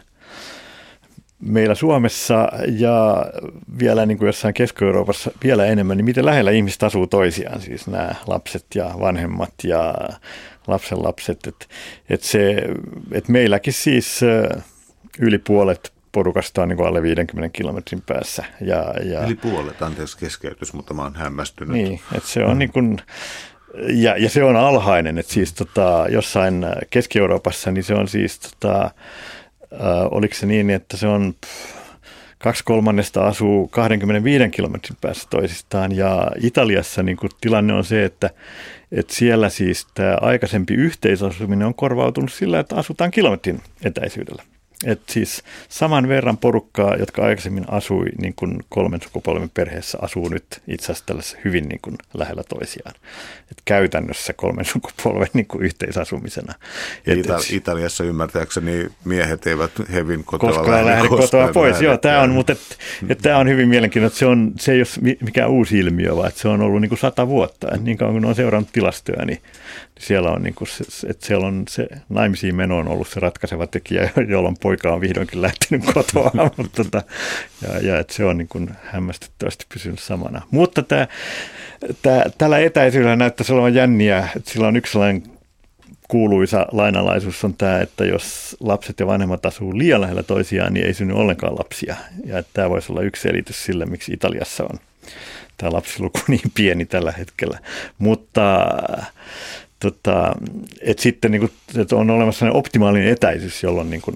meillä Suomessa ja vielä niin kuin jossain Keski-Euroopassa vielä enemmän, niin miten lähellä ihmiset asuu toisiaan, siis nämä lapset ja vanhemmat ja lapsenlapset. Että et se, et meilläkin siis yli puolet porukasta on niin kuin alle viidenkymmenen kilometrin päässä. Ja, ja, yli puolet, anteeksi keskeytys, mutta mä oon hämmästynyt. Niin, että se on niin kuin, ja, ja se on alhainen, että siis tota, jossain Keski-Euroopassa niin se on siis tota, Äh, oliko se niin, että se on pff, kaksi kolmannesta asuu kaksikymmentäviisi kilometrin päässä toisistaan ja Italiassa niin kuin tilanne on se, että, että siellä siis tämä aikaisempi yhteisasuminen on korvautunut sillä, että asutaan kilometrin etäisyydellä. Että siis saman verran porukkaa, jotka aikaisemmin asui niin kuin kolmen sukupolven perheessä, asuu nyt itse asiassa tällaisessa hyvin niin kuin lähellä toisiaan. Et käytännössä kolmen sukupolven niin kuin yhteisasumisena. Ita- et, Italiassa ymmärtääkseni miehet eivät hevin kotoa koskaan lähde kotoa pois. Joo, tämä on, mutta et, et tämä on hyvin mielenkiintoista. Se, on, se ei ole mikään uusi ilmiö, vaan se on ollut niin kuin sata vuotta. Et niin kauan kun on seurannut tilastoja, niin siellä on, niin kuin se, että siellä on se naimisiin meno on ollut se ratkaiseva tekijä, jolloin poika on vihdoinkin lähtenyt kotoa, mutta tota, ja, ja että se on niin kuin hämmästyttävästi pysynyt samana. Mutta tämä, tämä, tällä etäisyydellä näyttäisi olevan jänniä, että sillä on yksi sellainen kuuluisa lainalaisuus on tämä, että jos lapset ja vanhemmat asuu liian lähellä toisiaan, niin ei synny ollenkaan lapsia. Ja että tämä voisi olla yksi selitys sille, miksi Italiassa on tämä lapsiluku niin pieni tällä hetkellä. Mutta Tota, että sitten niin kuin, että on olemassa sellainen optimaalinen etäisyys, jolloin niin kuin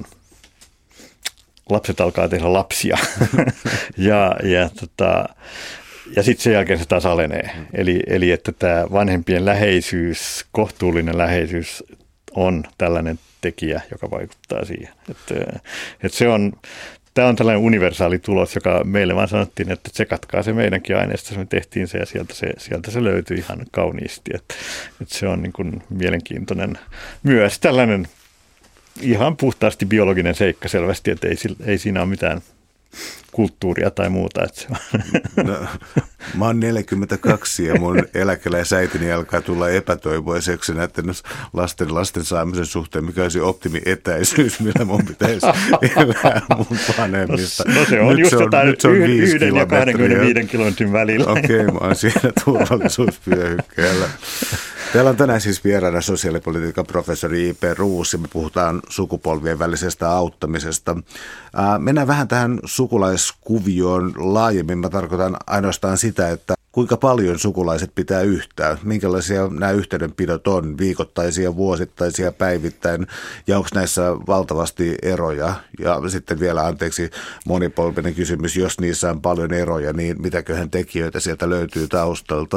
lapset alkaa tehdä lapsia ja, ja, tota, ja sitten sen jälkeen se taas alenee. Eli, eli että tämä vanhempien läheisyys, kohtuullinen läheisyys on tällainen tekijä, joka vaikuttaa siihen. Että, että se on, tämä on tällainen universaali tulos, joka meille vaan sanottiin, että tsekatkaa se meidänkin aineesta, me tehtiin se ja sieltä se, sieltä se löytyi ihan kauniisti. Että, että se on niin kuin mielenkiintoinen myös tällainen ihan puhtaasti biologinen seikka selvästi, että ei, ei siinä ole mitään kulttuuria tai muuta. Että se on. No, mä oon neljäkymmentäkaksi ja mun eläkeläisäitini alkaa tulla epätoivoiseksi näiden lasten, lasten saamisen suhteen, mikä olisi optimietäisyys, millä mun pitäisi elää mun vanhemmista. No se on nyt just se on, jotain se on yhden ja kaksikymmentäviisi kilometrin välillä. Okei, okay, mä oon siinä turvallisuusvyöhykkeellä. Täällä on tänään siis vieraana sosiaalipolitiikan professori J P Roos ja me puhutaan sukupolvien välisestä auttamisesta. Mennään vähän tähän sukulaiskuvioon laajemmin. Mä tarkoitan ainoastaan sitä, että kuinka paljon sukulaiset pitää yhtään, minkälaisia nämä yhteydenpidot on, viikoittaisia, vuosittaisia, päivittäin, ja onko näissä valtavasti eroja. Ja sitten vielä, anteeksi, monipolvinen kysymys, jos niissä on paljon eroja, niin mitäköhän tekijöitä sieltä löytyy taustalta?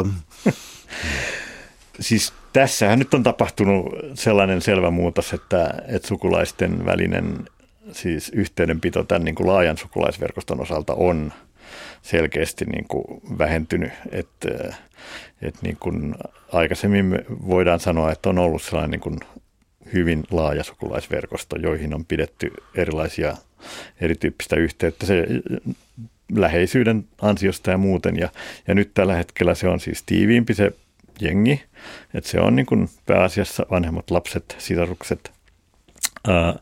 Siis tässähän nyt on tapahtunut sellainen selvä muutos, että, että sukulaisten välinen siis yhteydenpito tämän niin kuin laajan sukulaisverkoston osalta on selkeästi niin kuin vähentynyt. Että, että niin kuin aikaisemmin voidaan sanoa, että on ollut sellainen niin kuin hyvin laaja sukulaisverkosto, joihin on pidetty erilaisia erityyppistä yhteyttä. Se läheisyyden ansiosta ja muuten. Ja, ja nyt tällä hetkellä se on siis tiiviimpi se jengi, että se on niin kuin pääasiassa vanhemmat lapset, sisarukset, ää, ää,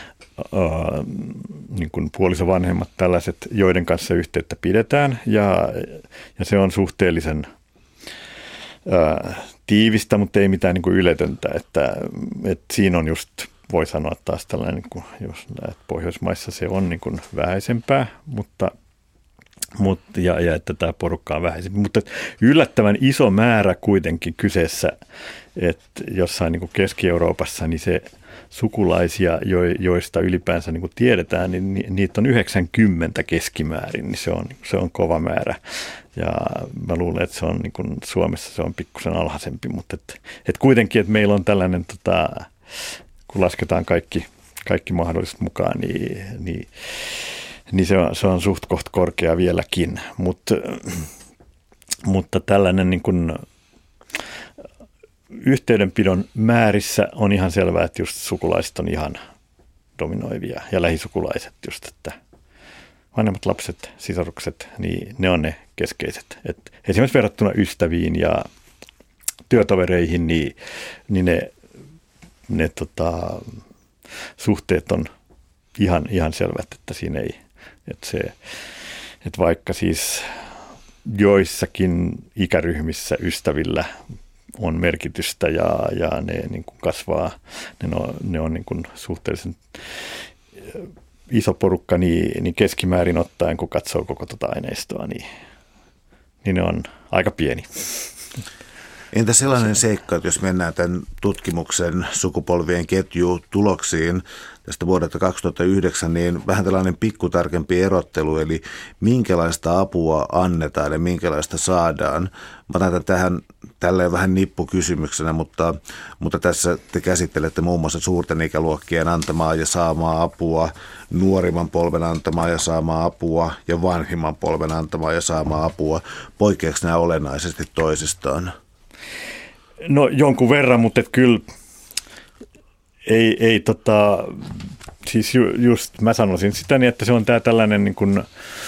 niin kuin puolisovanhemmat, tällaiset, joiden kanssa yhteyttä pidetään ja, ja se on suhteellisen ää, tiivistä, mutta ei mitään niin kuin yletöntä, että, että siinä on just, voi sanoa taas tällainen, niin kuin, jos näet Pohjoismaissa se on niin kuin vähäisempää, mutta Mut, ja, ja että tämä porukka on vähäisempi. Mutta yllättävän iso määrä kuitenkin kyseessä, että jossain niin kuin Keski-Euroopassa niin se sukulaisia, jo, joista ylipäänsä niin kuin tiedetään, niin ni, niitä on yhdeksänkymmentä keskimäärin, niin se on, se on kova määrä. Ja mä luulen, että se on niin kuin Suomessa se on pikkusen alhaisempi, mutta et, et kuitenkin, että meillä on tällainen, tota, kun lasketaan kaikki, kaikki mahdolliset mukaan, niin, niin niin se on, se on suht koht korkea vieläkin, Mut, mutta tällainen niin kuin yhteydenpidon määrissä on ihan selvää, että just sukulaiset on ihan dominoivia ja lähisukulaiset just, että vanhemmat lapset, sisarukset, niin ne on ne keskeiset. Et esimerkiksi verrattuna ystäviin ja työtovereihin, niin, niin ne, ne tota, suhteet on ihan, ihan selvät, että siinä ei. Että, se, että vaikka siis joissakin ikäryhmissä ystävillä on merkitystä ja, ja ne niin kuin kasvaa, ne on, ne on niin kuin suhteellisen iso porukka, niin, niin keskimäärin ottaen, kun katsoo koko tuota aineistoa, niin, niin ne on aika pieni. Entä sellainen seikka, että jos mennään tämän tutkimuksen sukupolvien ketjuun tuloksiin tästä vuodelta kaksituhattayhdeksän, niin vähän tällainen pikkutarkempi erottelu, eli minkälaista apua annetaan ja minkälaista saadaan. Mä otan tähän tälleen vähän nippukysymyksenä, mutta, mutta tässä te käsittelette muun muassa suurten ikäluokkien antamaa ja saamaa apua, nuorimman polven antamaa ja saamaa apua ja vanhimman polven antamaa ja saamaa apua. Poikkeako nämä olennaisesti toisistaan? No jonkun verran, mutta et kyllä ei, ei tota, siis ju, just mä sanoisin sitä niin, että se on tää tällainen niin kuin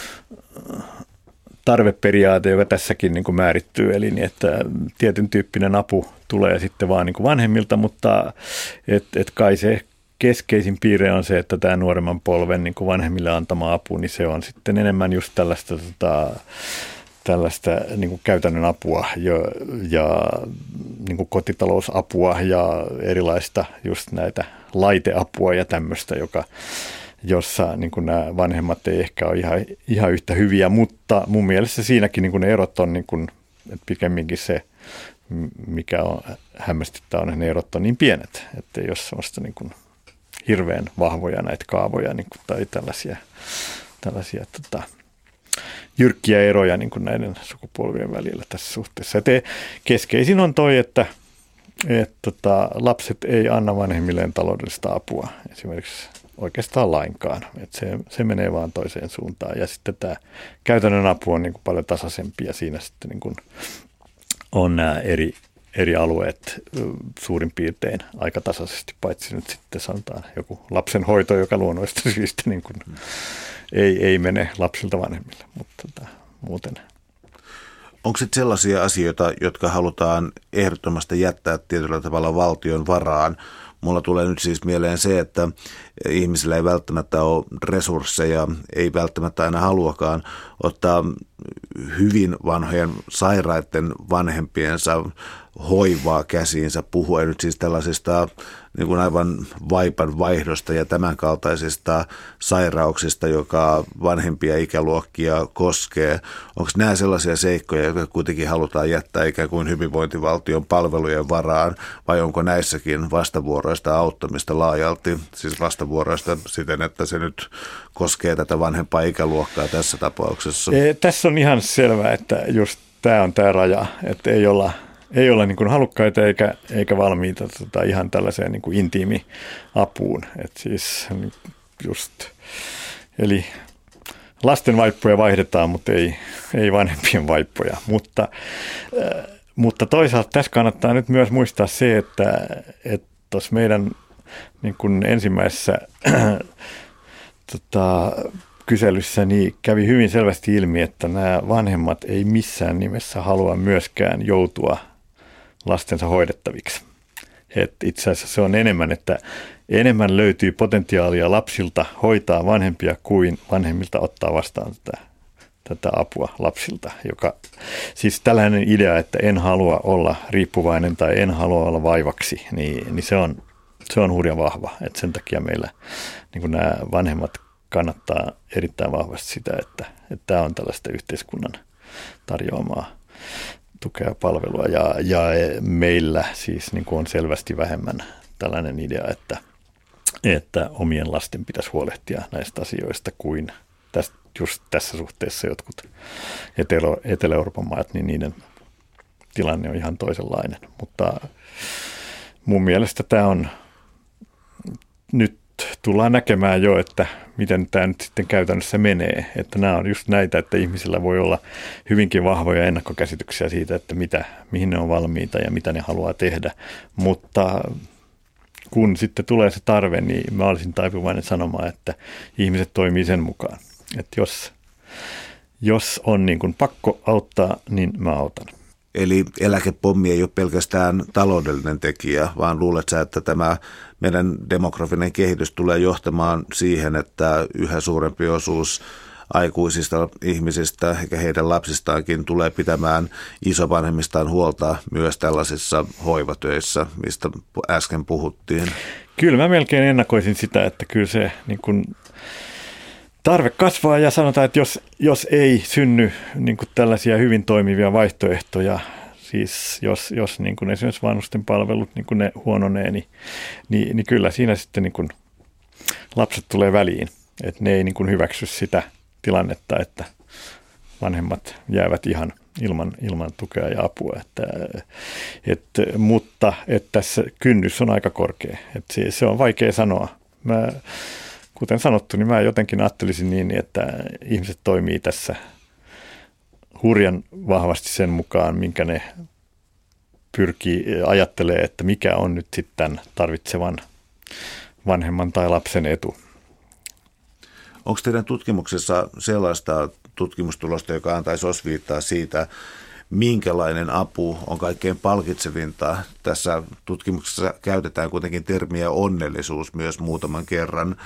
tarveperiaate, joka tässäkin niin kuin määrittyy, eli niin, että tietyn tyyppinen apu tulee sitten vaan niin kuin vanhemmilta, mutta et, et kai se keskeisin piirre on se, että tämä nuoremman polven niin kuin vanhemmille antama apu, niin se on sitten enemmän just tällaista tota, tällaista niin kuin käytännön apua ja, ja niin kuin kotitalousapua ja erilaista just näitä laiteapua ja tämmöistä, joka, jossa niin kuin nämä vanhemmat ei ehkä ole ihan, ihan yhtä hyviä, mutta mun mielestä siinäkin niin kuin ne erot on, niin kuin, että pikemminkin se, mikä on hämmästyttää, on, että ne erot on niin pienet, että ei ole sellaista niin kuin hirveän vahvoja näitä kaavoja niin kuin, tai tällaisia, tällaisia tota, jyrkkiä eroja niin kuin näiden sukupolvien välillä tässä suhteessa. Et keskeisin on toi, että et, tota, lapset ei anna vanhemmilleen taloudellista apua esimerkiksi oikeastaan lainkaan. Et se, se menee vaan toiseen suuntaan. Ja sitten tämä käytännön apu on niin kuin paljon tasaisempi ja siinä sitten niin kuin on nämä eri, eri alueet suurin piirtein aika tasaisesti, paitsi nyt sitten sanotaan joku lapsenhoito, joka luonnollisesti syystä niin kuin ei, ei mene lapsilta vanhemmille, mutta tota, muuten. Onko sitten sellaisia asioita, jotka halutaan ehdottomasti jättää tietyllä tavalla valtion varaan? Mulla tulee nyt siis mieleen se, että ihmisillä ei välttämättä ole resursseja, ei välttämättä aina haluakaan ottaa hyvin vanhojen sairaiden vanhempiensa hoivaa käsiinsä, puhua nyt siis tällaisista niin kuin aivan vaipan vaihdosta ja tämän kaltaisista sairauksista, joka vanhempia ikäluokkia koskee. Onko nämä sellaisia seikkoja, jotka kuitenkin halutaan jättää ikään kuin hyvinvointivaltion palvelujen varaan, vai onko näissäkin vastavuoroista auttamista laajalti, siis vastavuoroista siten, että se nyt koskee tätä vanhempaa ikäluokkaa tässä tapauksessa? E, tässä on ihan selvää, että just tämä on tämä raja, että ei olla Ei olla niin kuin halukkaita eikä, eikä valmiita tota, ihan tällaiseen niin kuin intiimi-apuun. Et siis just, eli lasten vaippoja vaihdetaan, mutta ei, ei vanhempien vaippoja. Mutta, äh, mutta toisaalta tässä kannattaa nyt myös muistaa se, että tuossa meidän niin kuin ensimmäisessä äh, tota, kyselyssä niin kävi hyvin selvästi ilmi, että nämä vanhemmat ei missään nimessä halua myöskään joutua lastensa hoidettaviksi. Et itse asiassa se on enemmän, että enemmän löytyy potentiaalia lapsilta hoitaa vanhempia kuin vanhemmilta ottaa vastaan tätä, tätä apua lapsilta. Joka, siis tällainen idea, että en halua olla riippuvainen tai en halua olla vaivaksi, niin, niin se on, se on hurjan vahva. Et sen takia meillä niin kuin nämä vanhemmat kannattaa erittäin vahvasti sitä, että, että tämä on tällaista yhteiskunnan tarjoamaa tukea palvelua ja, ja meillä siis niin kuin on selvästi vähemmän tällainen idea, että, että omien lasten pitäisi huolehtia näistä asioista kuin tästä, just tässä suhteessa jotkut Etelä, Etelä-Euroopan maat, niin niiden tilanne on ihan toisenlainen, mutta mun mielestä tämä on nyt tullaan näkemään jo, että miten tämä nyt sitten käytännössä menee. Että nämä on just näitä, että ihmisillä voi olla hyvinkin vahvoja ennakkokäsityksiä siitä, että mitä, mihin ne on valmiita ja mitä ne haluaa tehdä. Mutta kun sitten tulee se tarve, niin mä olisin taipuvainen sanomaan, että ihmiset toimii sen mukaan. Että jos, jos on niin kuin pakko auttaa, niin mä autan. Eli eläkepommi ei ole pelkästään taloudellinen tekijä, vaan luulet sä, että tämä meidän demografinen kehitys tulee johtamaan siihen, että yhä suurempi osuus aikuisista ihmisistä eikä heidän lapsistaankin tulee pitämään isovanhemmistaan huolta myös tällaisissa hoivatöissä, mistä äsken puhuttiin? Kyllä mä melkein ennakoisin sitä, että kyllä se niin kuin tarve kasvaa ja sanotaan, että jos, jos ei synny niin kuin tällaisia hyvin toimivia vaihtoehtoja, siis jos, jos niin kuin esimerkiksi vanhusten palvelut niin kuin ne huononee, niin, niin, niin kyllä siinä sitten niin kuin lapset tulee väliin, että ne ei niin kuin hyväksy sitä tilannetta, että vanhemmat jäävät ihan ilman, ilman tukea ja apua. Että, että, mutta että tässä kynnys on aika korkea, että se, se on vaikea sanoa. Mä, Kuten sanottu, niin mä jotenkin ajattelisin niin, että ihmiset toimii tässä hurjan vahvasti sen mukaan, minkä ne pyrkii, ajattelee, että mikä on nyt sitten tarvitsevan vanhemman tai lapsen etu. Onko teidän tutkimuksessa sellaista tutkimustulosta, joka antaisi osviittaa siitä, minkälainen apu on kaikkein palkitsevinta? Tässä tutkimuksessa käytetään kuitenkin termiä onnellisuus myös muutaman kerran.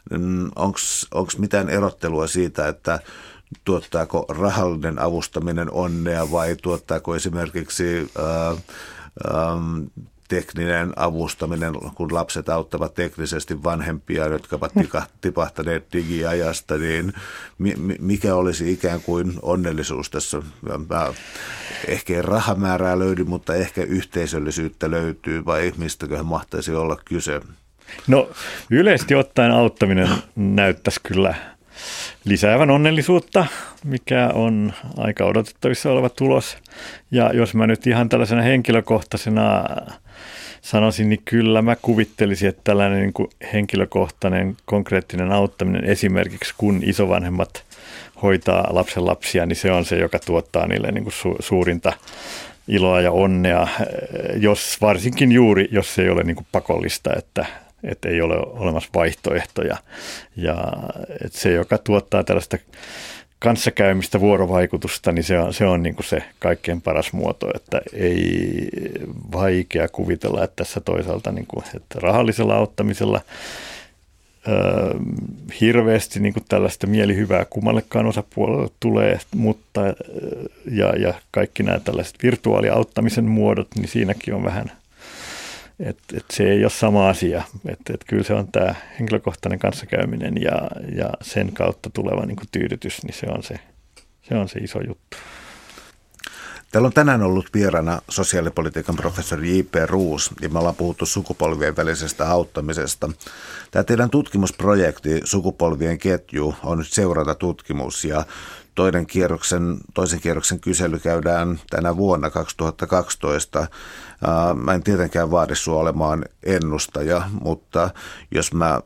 Onko mitään erottelua siitä, että tuottaako rahallinen avustaminen onnea vai tuottaako esimerkiksi ää, ää, tekninen avustaminen, kun lapset auttavat teknisesti vanhempia, jotka ovat tipahtaneet digiajasta, niin mikä olisi ikään kuin onnellisuus tässä? Mä ehkä ei rahamäärää löydy, mutta ehkä yhteisöllisyyttä löytyy, vai mistäköhän mahtaisi olla kyse? No yleisesti ottaen auttaminen näyttäisi kyllä lisäävän onnellisuutta, mikä on aika odotettavissa oleva tulos. Ja jos mä nyt ihan tällaisena henkilökohtaisena sanoisin, niin kyllä mä kuvittelisin, että tällainen niin kuin henkilökohtainen konkreettinen auttaminen esimerkiksi kun isovanhemmat hoitaa lapsen lapsia, niin se on se, joka tuottaa niille niin kuin su- suurinta iloa ja onnea, jos varsinkin juuri, jos se ei ole niin kuin pakollista, että että ei ole olemassa vaihtoehtoja. Ja että se, joka tuottaa tällaista kanssakäymistä, vuorovaikutusta, niin se on, se on niin kuin se kaikkein paras muoto, että ei vaikea kuvitella, että tässä toisaalta niin kuin, että rahallisella auttamisella öö, hirveästi niin kuin tällaista mielihyvää kummallekaan osapuolelle tulee, mutta ja, ja kaikki nämä tällaiset virtuaaliauttamisen muodot, niin siinäkin on vähän, että et se ei ole sama asia, että et kyllä se on tämä henkilökohtainen kanssakäyminen ja, ja sen kautta tuleva niin kuin tyydytys, niin se on se, se on se iso juttu. Täällä on tänään ollut vieraana sosiaalipolitiikan professori J P Roos, ja me ollaan puhuttu sukupolvien välisestä auttamisesta. Tämä teidän tutkimusprojekti Sukupolvien ketju on nyt seurantatutkimus, ja toinen kierroksen, toisen kierroksen kysely käydään tänä vuonna kaksituhattakaksitoista. Mä en tietenkään vaadi sinua olemaan ennustaja, mutta jos mä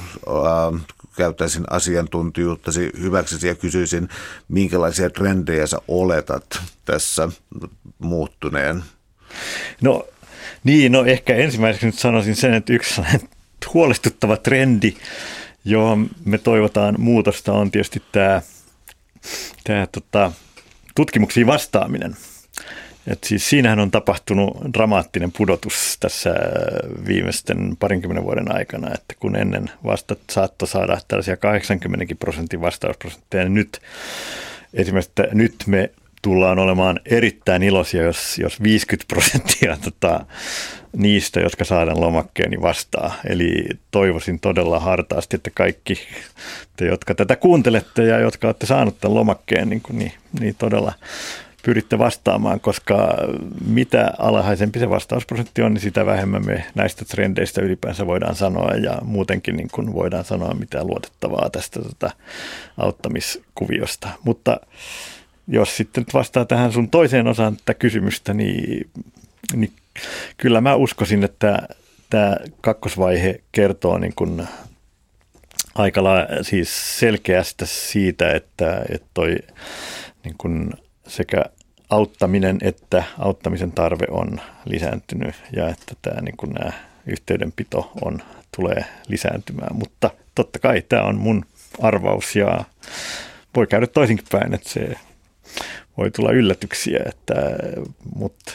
käyttäisin asiantuntijuuttasi hyväksesi ja kysyisin, minkälaisia trendejä sä oletat tässä muuttuneen? No niin, no ehkä ensimmäiseksi nyt sanoisin sen, että yksi huolestuttava trendi, johon me toivotaan muutosta, on tietysti tämä, tämä tota, tutkimuksiin vastaaminen. Et siis siinähän on tapahtunut dramaattinen pudotus tässä viimeisten parinkymmenen vuoden aikana, että kun ennen vasta saattoi saada tällaisia kahdeksankymmentä prosentin vastausprosentteja, niin nyt esimerkiksi nyt me tullaan olemaan erittäin iloisia, jos, jos viisikymmentä prosenttia tota, niistä, jotka saadaan lomakkeen, niin vastaa. Eli toivoisin todella hartaasti, että kaikki te, jotka tätä kuuntelette ja jotka olette saaneet tämän lomakkeen, niin, niin, niin todella pyritte vastaamaan, koska mitä alhaisempi se vastausprosentti on, niin sitä vähemmän me näistä trendeistä ylipäänsä voidaan sanoa ja muutenkin niin kuin voidaan sanoa mitään luotettavaa tästä tota, auttamiskuviosta. Mutta jos sitten nyt vastaa tähän sun toiseen osaan tätä kysymystä, niin, niin kyllä mä uskoisin, että tämä kakkosvaihe kertoo niin kuin aika la- siis selkeästi siitä, että, että toi niin kuin sekä auttaminen että auttamisen tarve on lisääntynyt ja että tämä, niin kuin nämä yhteydenpito on, tulee lisääntymään. Mutta totta kai tämä on mun arvaus ja voi käydä toisinkin päin, että se voi tulla yllätyksiä, että, mutta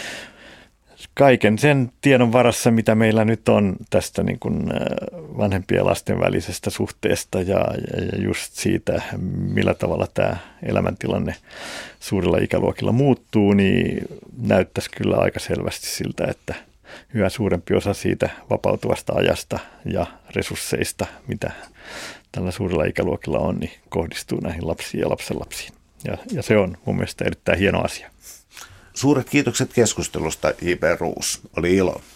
kaiken sen tiedon varassa, mitä meillä nyt on tästä niin kuin vanhempien ja lasten välisestä suhteesta ja, ja just siitä, millä tavalla tämä elämäntilanne suurilla ikäluokilla muuttuu, niin näyttäisi kyllä aika selvästi siltä, että yhä suurempi osa siitä vapautuvasta ajasta ja resursseista, mitä tällä suurilla ikäluokilla on, niin kohdistuu näihin lapsiin ja lapsenlapsiin. Ja, ja se on mun mielestä erittäin hieno asia. Suuret kiitokset keskustelusta, J P Roos. Oli ilo.